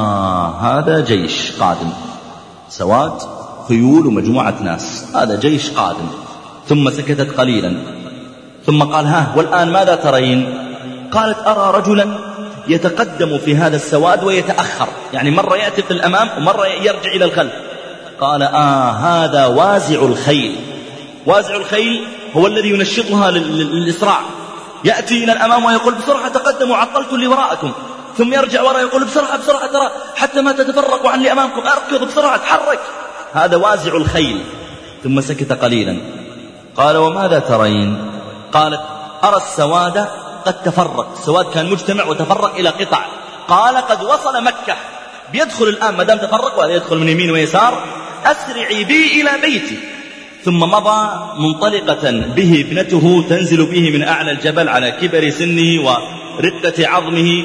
هذا جيش قادم، سواد خيول ومجموعة ناس، هذا جيش قادم. ثم سكتت قليلا ثم قال والآن ماذا ترين؟ قالت أرى رجلا يتقدم في هذا السواد ويتأخر، يعني مرة يأتي في الأمام ومرة يرجع إلى الخلف. قال هذا وازع الخيل. وازع الخيل هو الذي ينشطها للإسراع، يأتي إلى الأمام ويقول بسرعة تقدموا عطلت اللي وراءكم، ثم يرجع وراء يقول بسرعة ترى حتى ما تتفرقوا عن اللي أمامكم، أركض بسرعة تحرك، هذا وازع الخيل. ثم سكت قليلا قال وماذا ترين؟ قالت أرى السواد قد تفرق، السواد كان مجتمع وتفرق إلى قطع. قال قد وصل مكة، بيدخل الآن ما دام تفرق وهذا يدخل من يمين ويسار، أسرعي بي إلى بيتي. ثم مضى منطلقة به ابنته تنزل به من أعلى الجبل على كبر سنه ورقة عظمه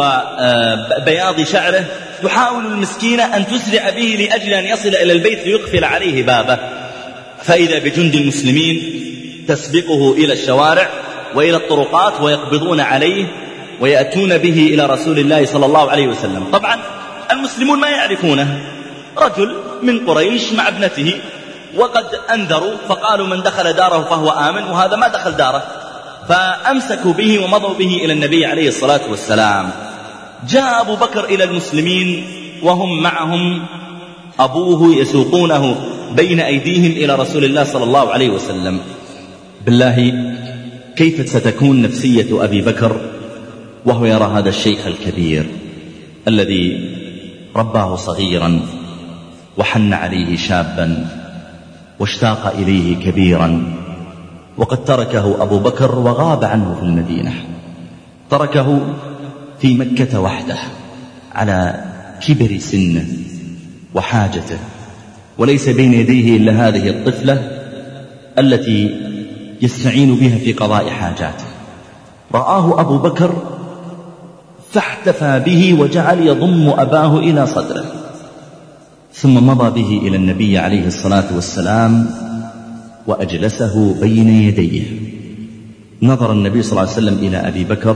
وبياض شعره، تحاول المسكينة أن تسرع به لأجل أن يصل إلى البيت ليقفل عليه بابه. فإذا بجند المسلمين تسبقه إلى الشوارع وإلى الطرقات ويقبضون عليه ويأتون به إلى رسول الله صلى الله عليه وسلم. طبعا المسلمون ما يعرفونه، رجل من قريش مع ابنته، وقد أنذروا فقالوا من دخل داره فهو آمن، وهذا ما دخل داره، فأمسكوا به ومضوا به إلى النبي عليه الصلاة والسلام. جاء أبو بكر إلى المسلمين وهم معهم أبوه يسوقونه بين أيديهم إلى رسول الله صلى الله عليه وسلم. بالله كيف ستكون نفسية أبي بكر وهو يرى هذا الشيخ الكبير الذي رباه صغيرا وحن عليه شابا واشتاق إليه كبيرا، وقد تركه أبو بكر وغاب عنه في المدينة، تركه في مكة وحده على كبر سنه وحاجته، وليس بين يديه إلا هذه الطفلة التي يستعين بها في قضاء حاجاته. رآه أبو بكر فاحتفى به وجعل يضم أباه إلى صدره، ثم مضى به إلى النبي عليه الصلاة والسلام وأجلسه بين يديه. نظر النبي صلى الله عليه وسلم إلى أبي بكر،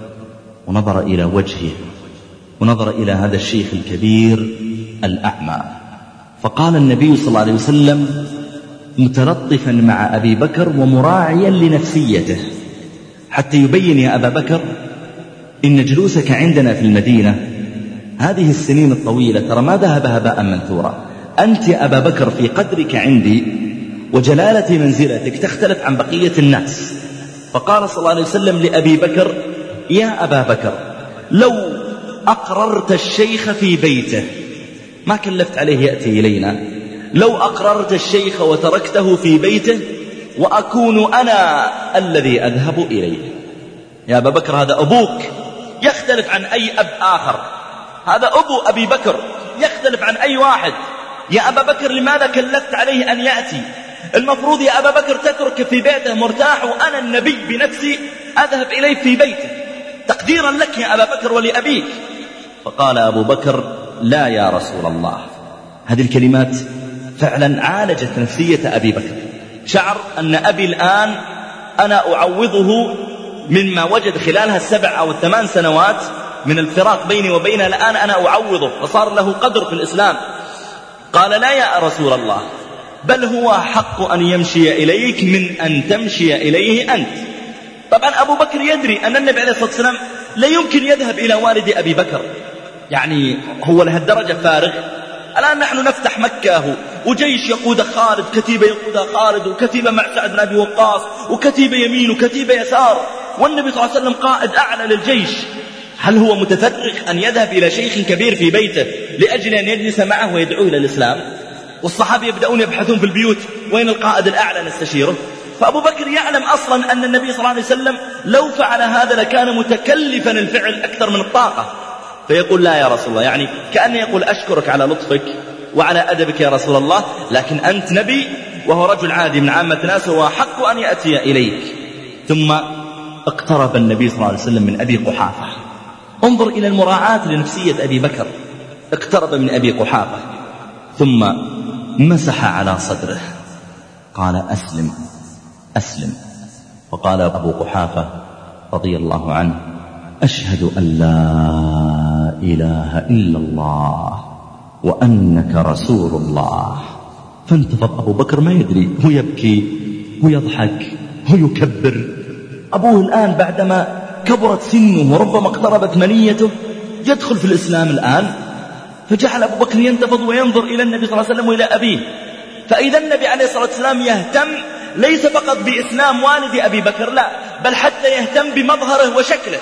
ونظر إلى وجهه، ونظر إلى هذا الشيخ الكبير الأعمى، فقال النبي صلى الله عليه وسلم متلطفا مع أبي بكر ومراعيا لنفسيته حتى يبين: يا أبا بكر، إن جلوسك عندنا في المدينة هذه السنين الطويلة ترى ما ذهب هباء منثورا. أنت يا أبا بكر في قدرك عندي وجلالة منزلتك تختلف عن بقية الناس. فقال صلى الله عليه وسلم لأبي بكر: يا أبا بكر، لو أقررت الشيخ في بيته، ما كلفت عليه يأتي إلينا، لو أقررت الشيخ وتركته في بيته وأكون أنا الذي أذهب إليه. يا أبا بكر، هذا أبوك يختلف عن أي أب آخر، هذا أبو أبي بكر يختلف عن أي واحد. يا أبا بكر، لماذا كلفت عليه أن يأتي؟ المفروض يا أبا بكر تترك في بيته مرتاح، وأنا النبي بنفسي أذهب إليه في بيته تقديرا لك يا أبا بكر ولأبيك. فقال أبو بكر: لا يا رسول الله. هذه الكلمات فعلا عالجت نفسية أبي بكر، شعر أن أبي الآن أنا أعوضه مما وجد خلالها 7 أو 8 سنوات من الفراق بيني وبينه، الآن أنا أعوضه، فصار له قدر في الإسلام. قال: لا يا رسول الله، بل هو حق أن يمشي إليك من أن تمشي إليه أنت. طبعا أبو بكر يدري أن النبي عليه الصلاة والسلام لا يمكن يذهب إلى والد أبي بكر، يعني هو لهالدرجة فارغ. الآن نحن نفتح مكة وجيش يقود خالد، كتيبة يقودها خالد، وكتيبة مع سعد بن أبي وقاص، وكتيبة يمين وكتيبة يسار، والنبي صلى الله عليه وسلم قائد أعلى للجيش. هل هو متفرغ أن يذهب إلى شيخ كبير في بيته لأجل أن يجلس معه ويدعوه إلى الإسلام؟ والصحابة يبدأون يبحثون في البيوت وين القائد الأعلى نستشيره. فأبو بكر يعلم أصلا أن النبي صلى الله عليه وسلم لو فعل هذا لكان متكلفا الفعل أكثر من الطاقة، فيقول: لا يا رسول الله، يعني كأنه يقول: أشكرك على لطفك وعلى أدبك يا رسول الله، لكن أنت نبي وهو رجل عادي من عامة الناس، وهو حق أن يأتي إليك. ثم اقترب النبي صلى الله عليه وسلم من أبي قحافة. انظر إلى المراعاة لنفسية أبي بكر. اقترب من أبي قحافة ثم مسح على صدره، قال: أسلم أسلم. وقال أبو قحافة رضي الله عنه: أشهد أن لا إله إلا الله وأنك رسول الله. فانتفض أبو بكر ما يدري، هو يبكي، هو يضحك، هو يكبر. أبوه الآن بعدما كبرت سنه وربما اقتربت منيته يدخل في الإسلام الآن، فجعل أبو بكر ينتفض وينظر إلى النبي صلى الله عليه وسلم وإلى أبيه. فإذا النبي عليه الصلاة والسلام يهتم ليس فقط بإسلام والد أبي بكر، لا، بل حتى يهتم بمظهره وشكله،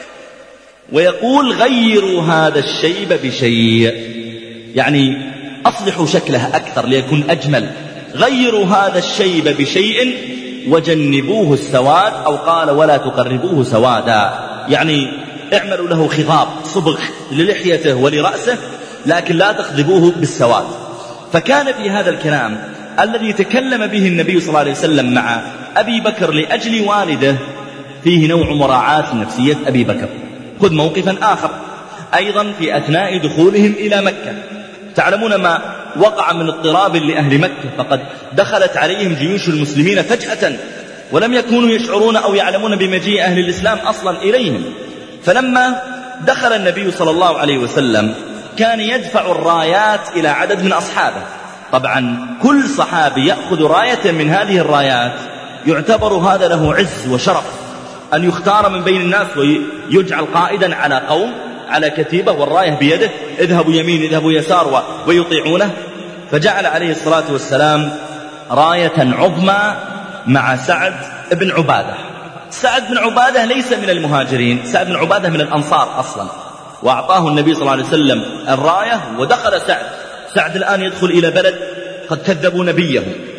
ويقول: غيروا هذا الشيب بشيء، يعني أصلحوا شكله أكثر ليكون أجمل. غيروا هذا الشيب بشيء وجنبوه السواد، أو قال: ولا تقربوه سوادا، يعني اعملوا له خضاب صبغ للحيته ولرأسه، لكن لا تخضبوه بالسواد. فكان في هذا الكلام الذي تكلم به النبي صلى الله عليه وسلم مع أبي بكر لأجل والده فيه نوع مراعاة نفسية أبي بكر. خذ موقفا آخر أيضا في أثناء دخولهم إلى مكة. تعلمون ما وقع من اضطراب لأهل مكة، فقد دخلت عليهم جيوش المسلمين فجأة ولم يكونوا يشعرون أو يعلمون بمجيء أهل الإسلام أصلا إليهم. فلما دخل النبي صلى الله عليه وسلم كان يدفع الرايات إلى عدد من أصحابه. طبعا كل صحابي يأخذ راية من هذه الرايات يعتبر هذا له عز وشرف أن يختار من بين الناس ويجعل قائدا على قوم، على كتيبة، والراية بيده، اذهبوا يمين اذهبوا يسار ويطيعونه. فجعل عليه الصلاة والسلام راية عظمى مع سعد بن عبادة. سعد بن عبادة ليس من المهاجرين، سعد بن عبادة من الأنصار أصلا، وأعطاه النبي صلى الله عليه وسلم الراية ودخل سعد الآن يدخل إلى بلد قد كذبوا نبيه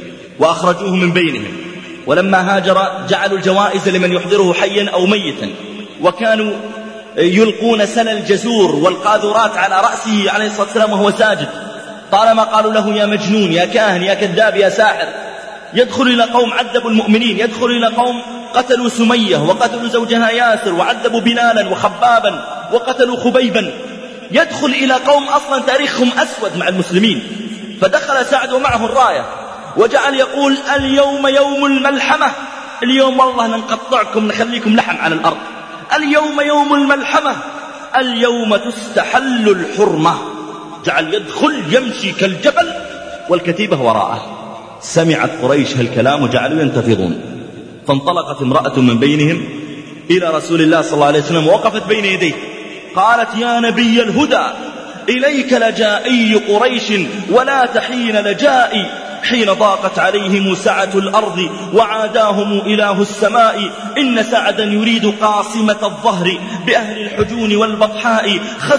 وأخرجوه من بينهم، ولما هاجر جعلوا الجوائز لمن يحضره حيا أو ميتا، وكانوا يلقون سل الجزور والقاذورات على رأسه عليه الصلاة والسلام وهو ساجد، طالما قالوا له يا مجنون يا كاهن يا كذاب يا ساحر. يدخل إلى قوم عذبوا المؤمنين، يدخل إلى قوم قتلوا سمية وقتلوا زوجها ياسر وعذبوا بلالا وخبابا وقتلوا خبيبا، يدخل إلى قوم أصلا تاريخهم أسود مع المسلمين. فدخل سعد ومعه الراية وجعل يقول اليوم يوم الملحمة، اليوم والله نقطعكم نخليكم لحم على الأرض، اليوم يوم الملحمة، اليوم تستحل الحرمة. جعل يدخل يمشي كالجبل والكتيبة وراءه. سمعت قريش هالكلام وجعلوا ينتفضون، فانطلقت امرأة من بينهم إلى رسول الله صلى الله عليه وسلم ووقفت بين يديه قالت يا نبي الهدى إليك لجائي قريش ولا تحين لجائي، حين ضاقت عليهم سعة الأرض وعاداهم إله السماء، إن سعدا يريد قاصمة الظهر بأهل الحجون والبطحاء،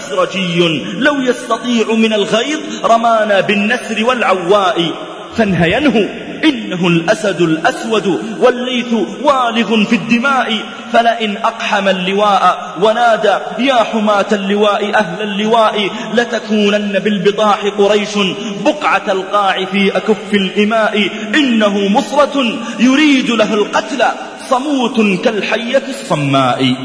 خزرجي لو يستطيع من الغيظ رمانا بالنسر والعواء، فانهينه إنه الأسد الأسود والليث والغ في الدماء، فلئن أقحم اللواء ونادى يا حماة اللواء أهل اللواء، لتكونن بالبطاح قريش بقعة القاع في أكف الإماء، إنه مصرة يريد له القتل صموت كالحية الصماء.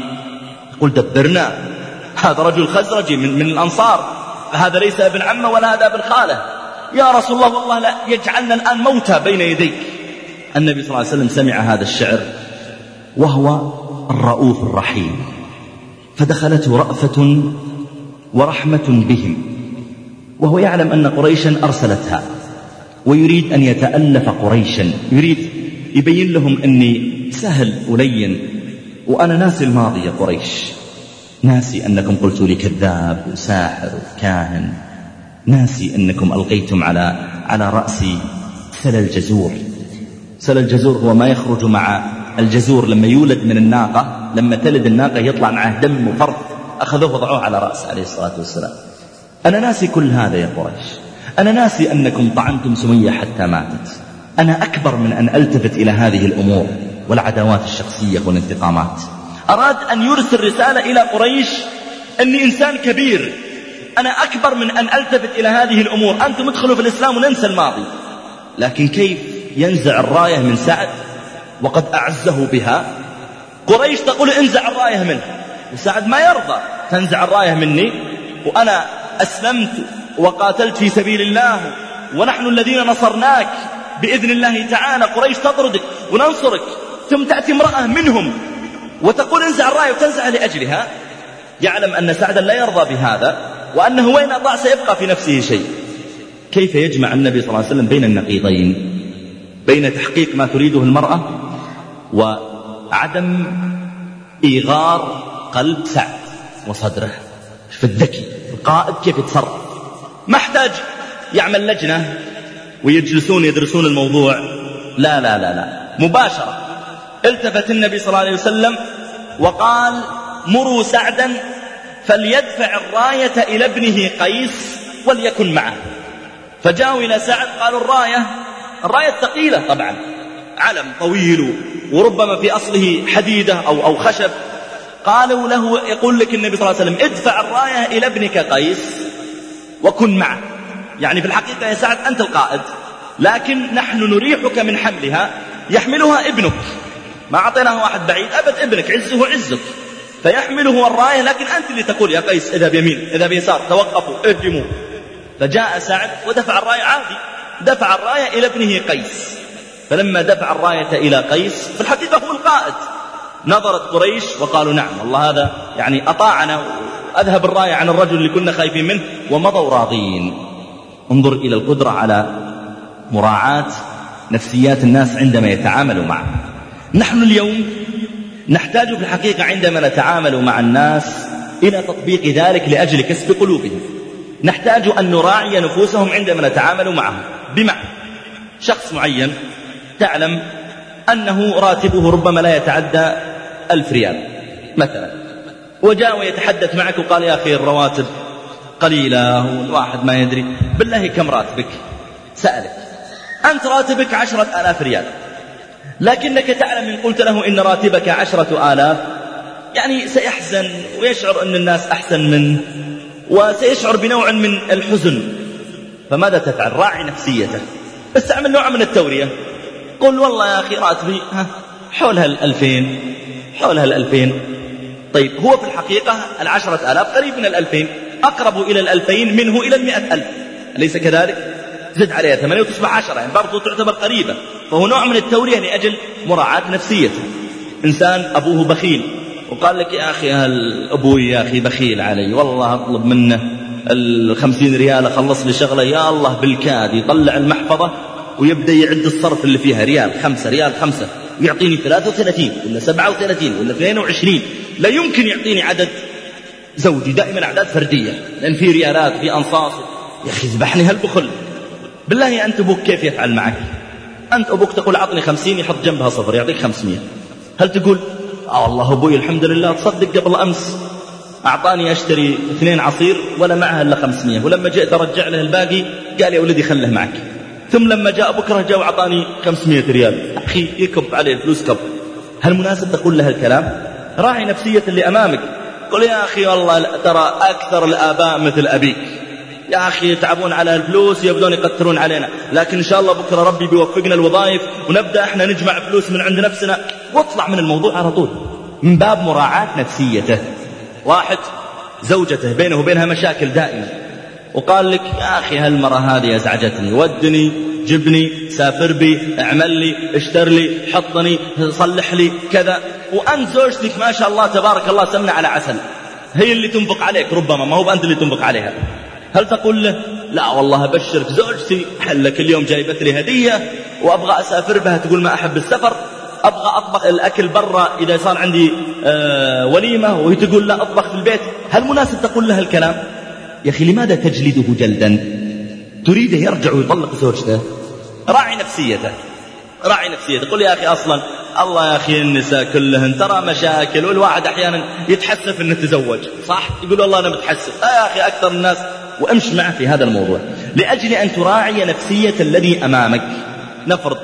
قل دبرنا، هذا رجل خزرجي من الأنصار، فهذا ليس ابن عمه ولا هذا ابن خاله، يا رسول الله والله لا يجعلنا الآن موتى بين يديك. النبي صلى الله عليه وسلم سمع هذا الشعر وهو الرؤوف الرحيم، فدخلته رأفة ورحمة بهم، وهو يعلم أن قريشا أرسلتها ويريد أن يتألف قريشا، يريد يبين لهم أني سهل ولين وأنا ناسي الماضي يا قريش، ناسي أنكم قلتوا لي كذاب وساحر وكاهن، ناسي أنكم ألقيتم على رأسي سل الجزور. سل الجزور هو ما يخرج مع الجزور لما يولد من الناقة، لما تلد الناقة يطلع معه دم وفرث، أخذوه وضعوه على رأسه عليه الصلاة والسلام. أنا ناسي كل هذا يا قريش، أنا ناسي أنكم طعنتم سمية حتى ماتت، أنا أكبر من أن ألتفت إلى هذه الأمور والعداوات الشخصية والانتقامات. أراد أن يرسل رسالة إلى قريش أني إنسان كبير، أنا أكبر من أن ألتفت إلى هذه الأمور، أنتم ادخلوا في الإسلام وننسى الماضي. لكن كيف ينزع الراية من سعد وقد أعزه بها؟ قريش تقول انزع الراية منه، وسعد ما يرضى تنزع الراية مني، وأنا أسلمت وقاتلت في سبيل الله ونحن الذين نصرناك بإذن الله تعالى، قريش تطردك وننصرك، ثم تأتي امرأة منهم وتقول انزع الراية وتنزع لأجلها. يعلم أن سعدا لا يرضى بهذا، وأنه وين أطاع سيبقى في نفسه شيء. كيف يجمع النبي صلى الله عليه وسلم بين النقيضين، بين تحقيق ما تريده المرأة وعدم إيغار قلب سعد وصدره؟ في الذكي القائد كيف يتصرف، ما احتاج يعمل لجنة ويجلسون يدرسون الموضوع، لا لا لا لا، مباشرة التفت النبي صلى الله عليه وسلم وقال مروا سعدا فليدفع الراية إلى ابنه قيس وليكن معه. فجاءوا إلى سعد قالوا الراية ثقيلة طبعا، علم طويل وربما في أصله حديدة أو خشب. قالوا له يقول لك النبي صلى الله عليه وسلم ادفع الراية إلى ابنك قيس وكن معه، يعني في الحقيقة يا سعد أنت القائد، لكن نحن نريحك من حملها، يحملها ابنك، ما أعطيناه واحد بعيد أبد، ابنك عزه عزك، فيحمله الراية، لكن أنت اللي تقول يا قيس اذهب يمين اذهب يسار، توقفوا اهجموا. فجاء سعد ودفع الراية عادي، دفع الراية إلى ابنه قيس. فلما دفع الراية إلى قيس في الحقيقة هو القائد، نظرت قريش وقالوا نعم والله هذا يعني أطاعنا وأذهب الراية عن الرجل اللي كنا خايفين منه ومضوا راضين. انظر إلى القدرة على مراعاة نفسيات الناس عندما يتعاملوا معه. نحن اليوم نحتاج في الحقيقة عندما نتعامل مع الناس إلى تطبيق ذلك لأجل كسب قلوبهم. نحتاج أن نراعي نفوسهم عندما نتعامل معهم. بمعنى شخص معين تعلم أنه راتبه ربما لا يتعدى 1000 ريال مثلا، وجاء ويتحدث معك وقال يا أخي الرواتب قليلة والواحد ما يدري، بالله كم راتبك؟ سألك أنت راتبك 10,000 ريال، لكنك تعلم إن قلت له إن راتبك 10,000 يعني سيحزن ويشعر أن الناس أحسن منه وسيشعر بنوع من الحزن. فماذا تفعل؟ راعي نفسيته، استعمل نوع من التورية. قل والله يا أخي راتبي حولها 2000 حولها 2000. طيب هو في الحقيقة 10,000 قريب من 2000، أقرب إلى 2000 منه إلى 100,000، أليس كذلك؟ زد عليها 8 وتصبح 10، يعني برضو تعتبر قريبة. فهو نوع من التورية لأجل مراعاة نفسيته. إنسان أبوه بخيل وقال لك يا أخي أبوي يا أخي بخيل علي، والله أطلب منه 50 ريال أخلص لي شغلة، يا الله بالكاد يطلع المحفظة ويبدأ يعد الصرف اللي فيها ريال 5 ريال 5 ويعطيني 33 ولا 37 ولا 22. لا يمكن يعطيني عدد زوجي، دائما أعداد فردية لأن في ريالات في أنصاص. يا أخي ذبحني هالبخل. بالله أنت أبوك كيف يفعل معك؟ أنت أبوك تقول عطني 50 يحط جنبها 0 يعطيك 500. هل تقول والله أبوي الحمد لله تصدق قبل أمس أعطاني أشتري 2 عصير ولا معها إلا 500، ولما جئت أرجع له الباقي قال يا ولدي خله معك، ثم لما جاء بكرة جاء وعطاني 500 ريال. أخي يكب عليه الفلوس كب. هل مناسب تقول له الكلام؟ راعي نفسية اللي أمامك. قل يا أخي والله ترى أكثر الآباء مثل أبيك، يا أخي يتعبون على الفلوس يبدون يقترون علينا، لكن إن شاء الله بكرة ربي بيوفقنا الوظائف ونبدأ إحنا نجمع فلوس من عند نفسنا. واطلع من الموضوع على طول من باب مراعاة نفسيته. واحد زوجته بينه وبينها مشاكل دائما وقال لك يا أخي هالمرة هذه أزعجتني، ودني جبني سافر بي اعمل لي اشتر لي حطني صلح لي كذا، وأنت زوجتك ما شاء الله تبارك الله سمنة على عسل، هي اللي تنفق عليك ربما ما هو أنت اللي تنفق عليها. هل تقول له لا والله أبشرك زوجتي حلك اليوم جايبت لي هدية وأبغى أسافر بها، تقول ما أحب السفر، أبغى أطبخ الأكل برا إذا صار عندي وليمة، وهي تقول لا أطبخ في البيت. هل مناسب تقول لها الكلام؟ يا أخي لماذا تجلده جلدا؟ تريده يرجع ويطلق زوجته. راعي نفسيته، راعي نفسيته. قل يا أخي أصلا الله يا أخي النساء كلهن ترى مشاكل، والواحد أحيانا يتحسف أنه تزوج، صح؟ يقول والله أنا متحسف، يا أخي أكثر الناس، وامش معه في هذا الموضوع لأجل أن تراعي نفسية الذي أمامك. نفرض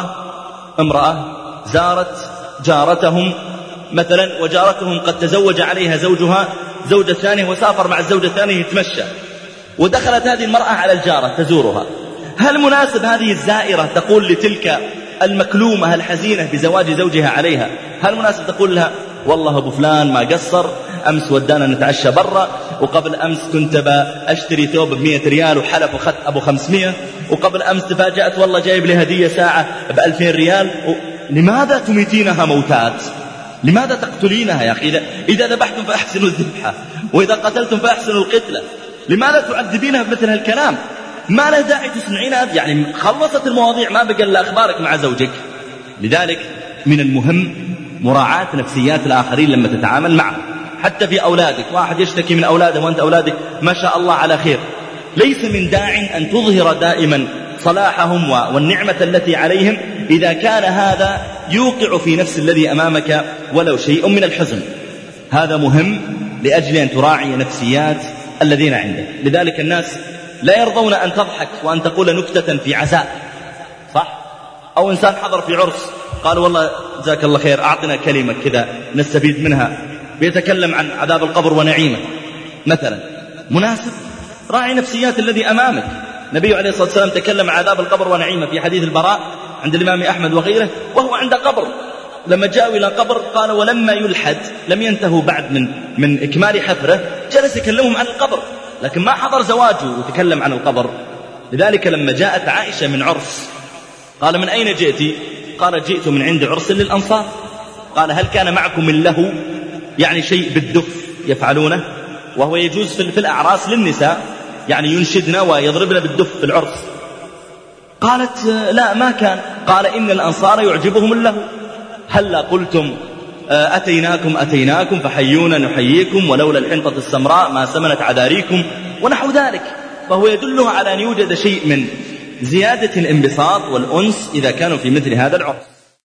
امرأة زارت جارتهم مثلا، وجارتهم قد تزوج عليها زوجها زوجة ثانية وسافر مع الزوجة الثانية يتمشى، ودخلت هذه المرأة على الجارة تزورها. هل مناسب هذه الزائرة تقول لتلك المكلومة الحزينة بزواج زوجها عليها، هل مناسب تقول لها والله أبو فلان ما قصر، أمس ودانا نتعشى برا، وقبل أمس كنت أشتري ثوب ب100 ريال وحلف وخذ أبو 500، وقبل أمس تفاجأت والله جايب لي هدية ساعة ب2000 ريال. لماذا تميتينها موتات؟ لماذا تقتلينها يا أخي؟ إذا ذبحتم فأحسنوا الذبحة، وإذا قتلتم فأحسنوا القتلة. لماذا تعذبينها بمثل هالكلام؟ ما له داعي تسمعينها، يعني خلصت المواضيع ما بقى إلا أخبارك مع زوجك. لذلك من المهم مراعاة نفسيات الآخرين لما تتعامل معه. حتى في أولادك، واحد يشتكي من أولاده وأنت أولادك ما شاء الله على خير، ليس من داع أن تظهر دائما صلاحهم والنعمة التي عليهم إذا كان هذا يوقع في نفس الذي أمامك ولو شيء من الحزن. هذا مهم لأجل أن تراعي نفسيات الذين عندك. لذلك الناس لا يرضون أن تضحك وأن تقول نكتة في عزاء، صح؟ أو إنسان حضر في عرس قال والله جزاك الله خير أعطنا كلمة كذا نستفيد منها، بيتكلم عن عذاب القبر ونعيمه مثلا. مناسب؟ راعي نفسيات الذي أمامك. النبي عليه الصلاة والسلام تكلم عن عذاب القبر ونعيمه في حديث البراء عند الإمام أحمد وغيره، وهو عند قبر. لما جاءوا إلى قبر قال ولما يلحد، لم ينتهوا بعد من إكمال حفره، جلس يكلمهم عن القبر، لكن ما حضر زواجه وتكلم عن القبر. لذلك لما جاءت عائشة من عرس قال من أين جئتي؟ قال جئت من عند عرس للأنصار. قال هل كان معكم من له؟ يعني شيء بالدف يفعلونه، وهو يجوز في الأعراس للنساء، يعني ينشدن ويضربن بالدف في العرس. قالت لا ما كان. قال إن الأنصار يعجبهم اللهو، هلا قلتم أتيناكم فحيونا نحييكم، ولولا الحنطة السمراء ما سمنت عذاريكم، ونحو ذلك. فهو يدله على أن يوجد شيء من زيادة الانبساط والأنس إذا كانوا في مثل هذا العرس.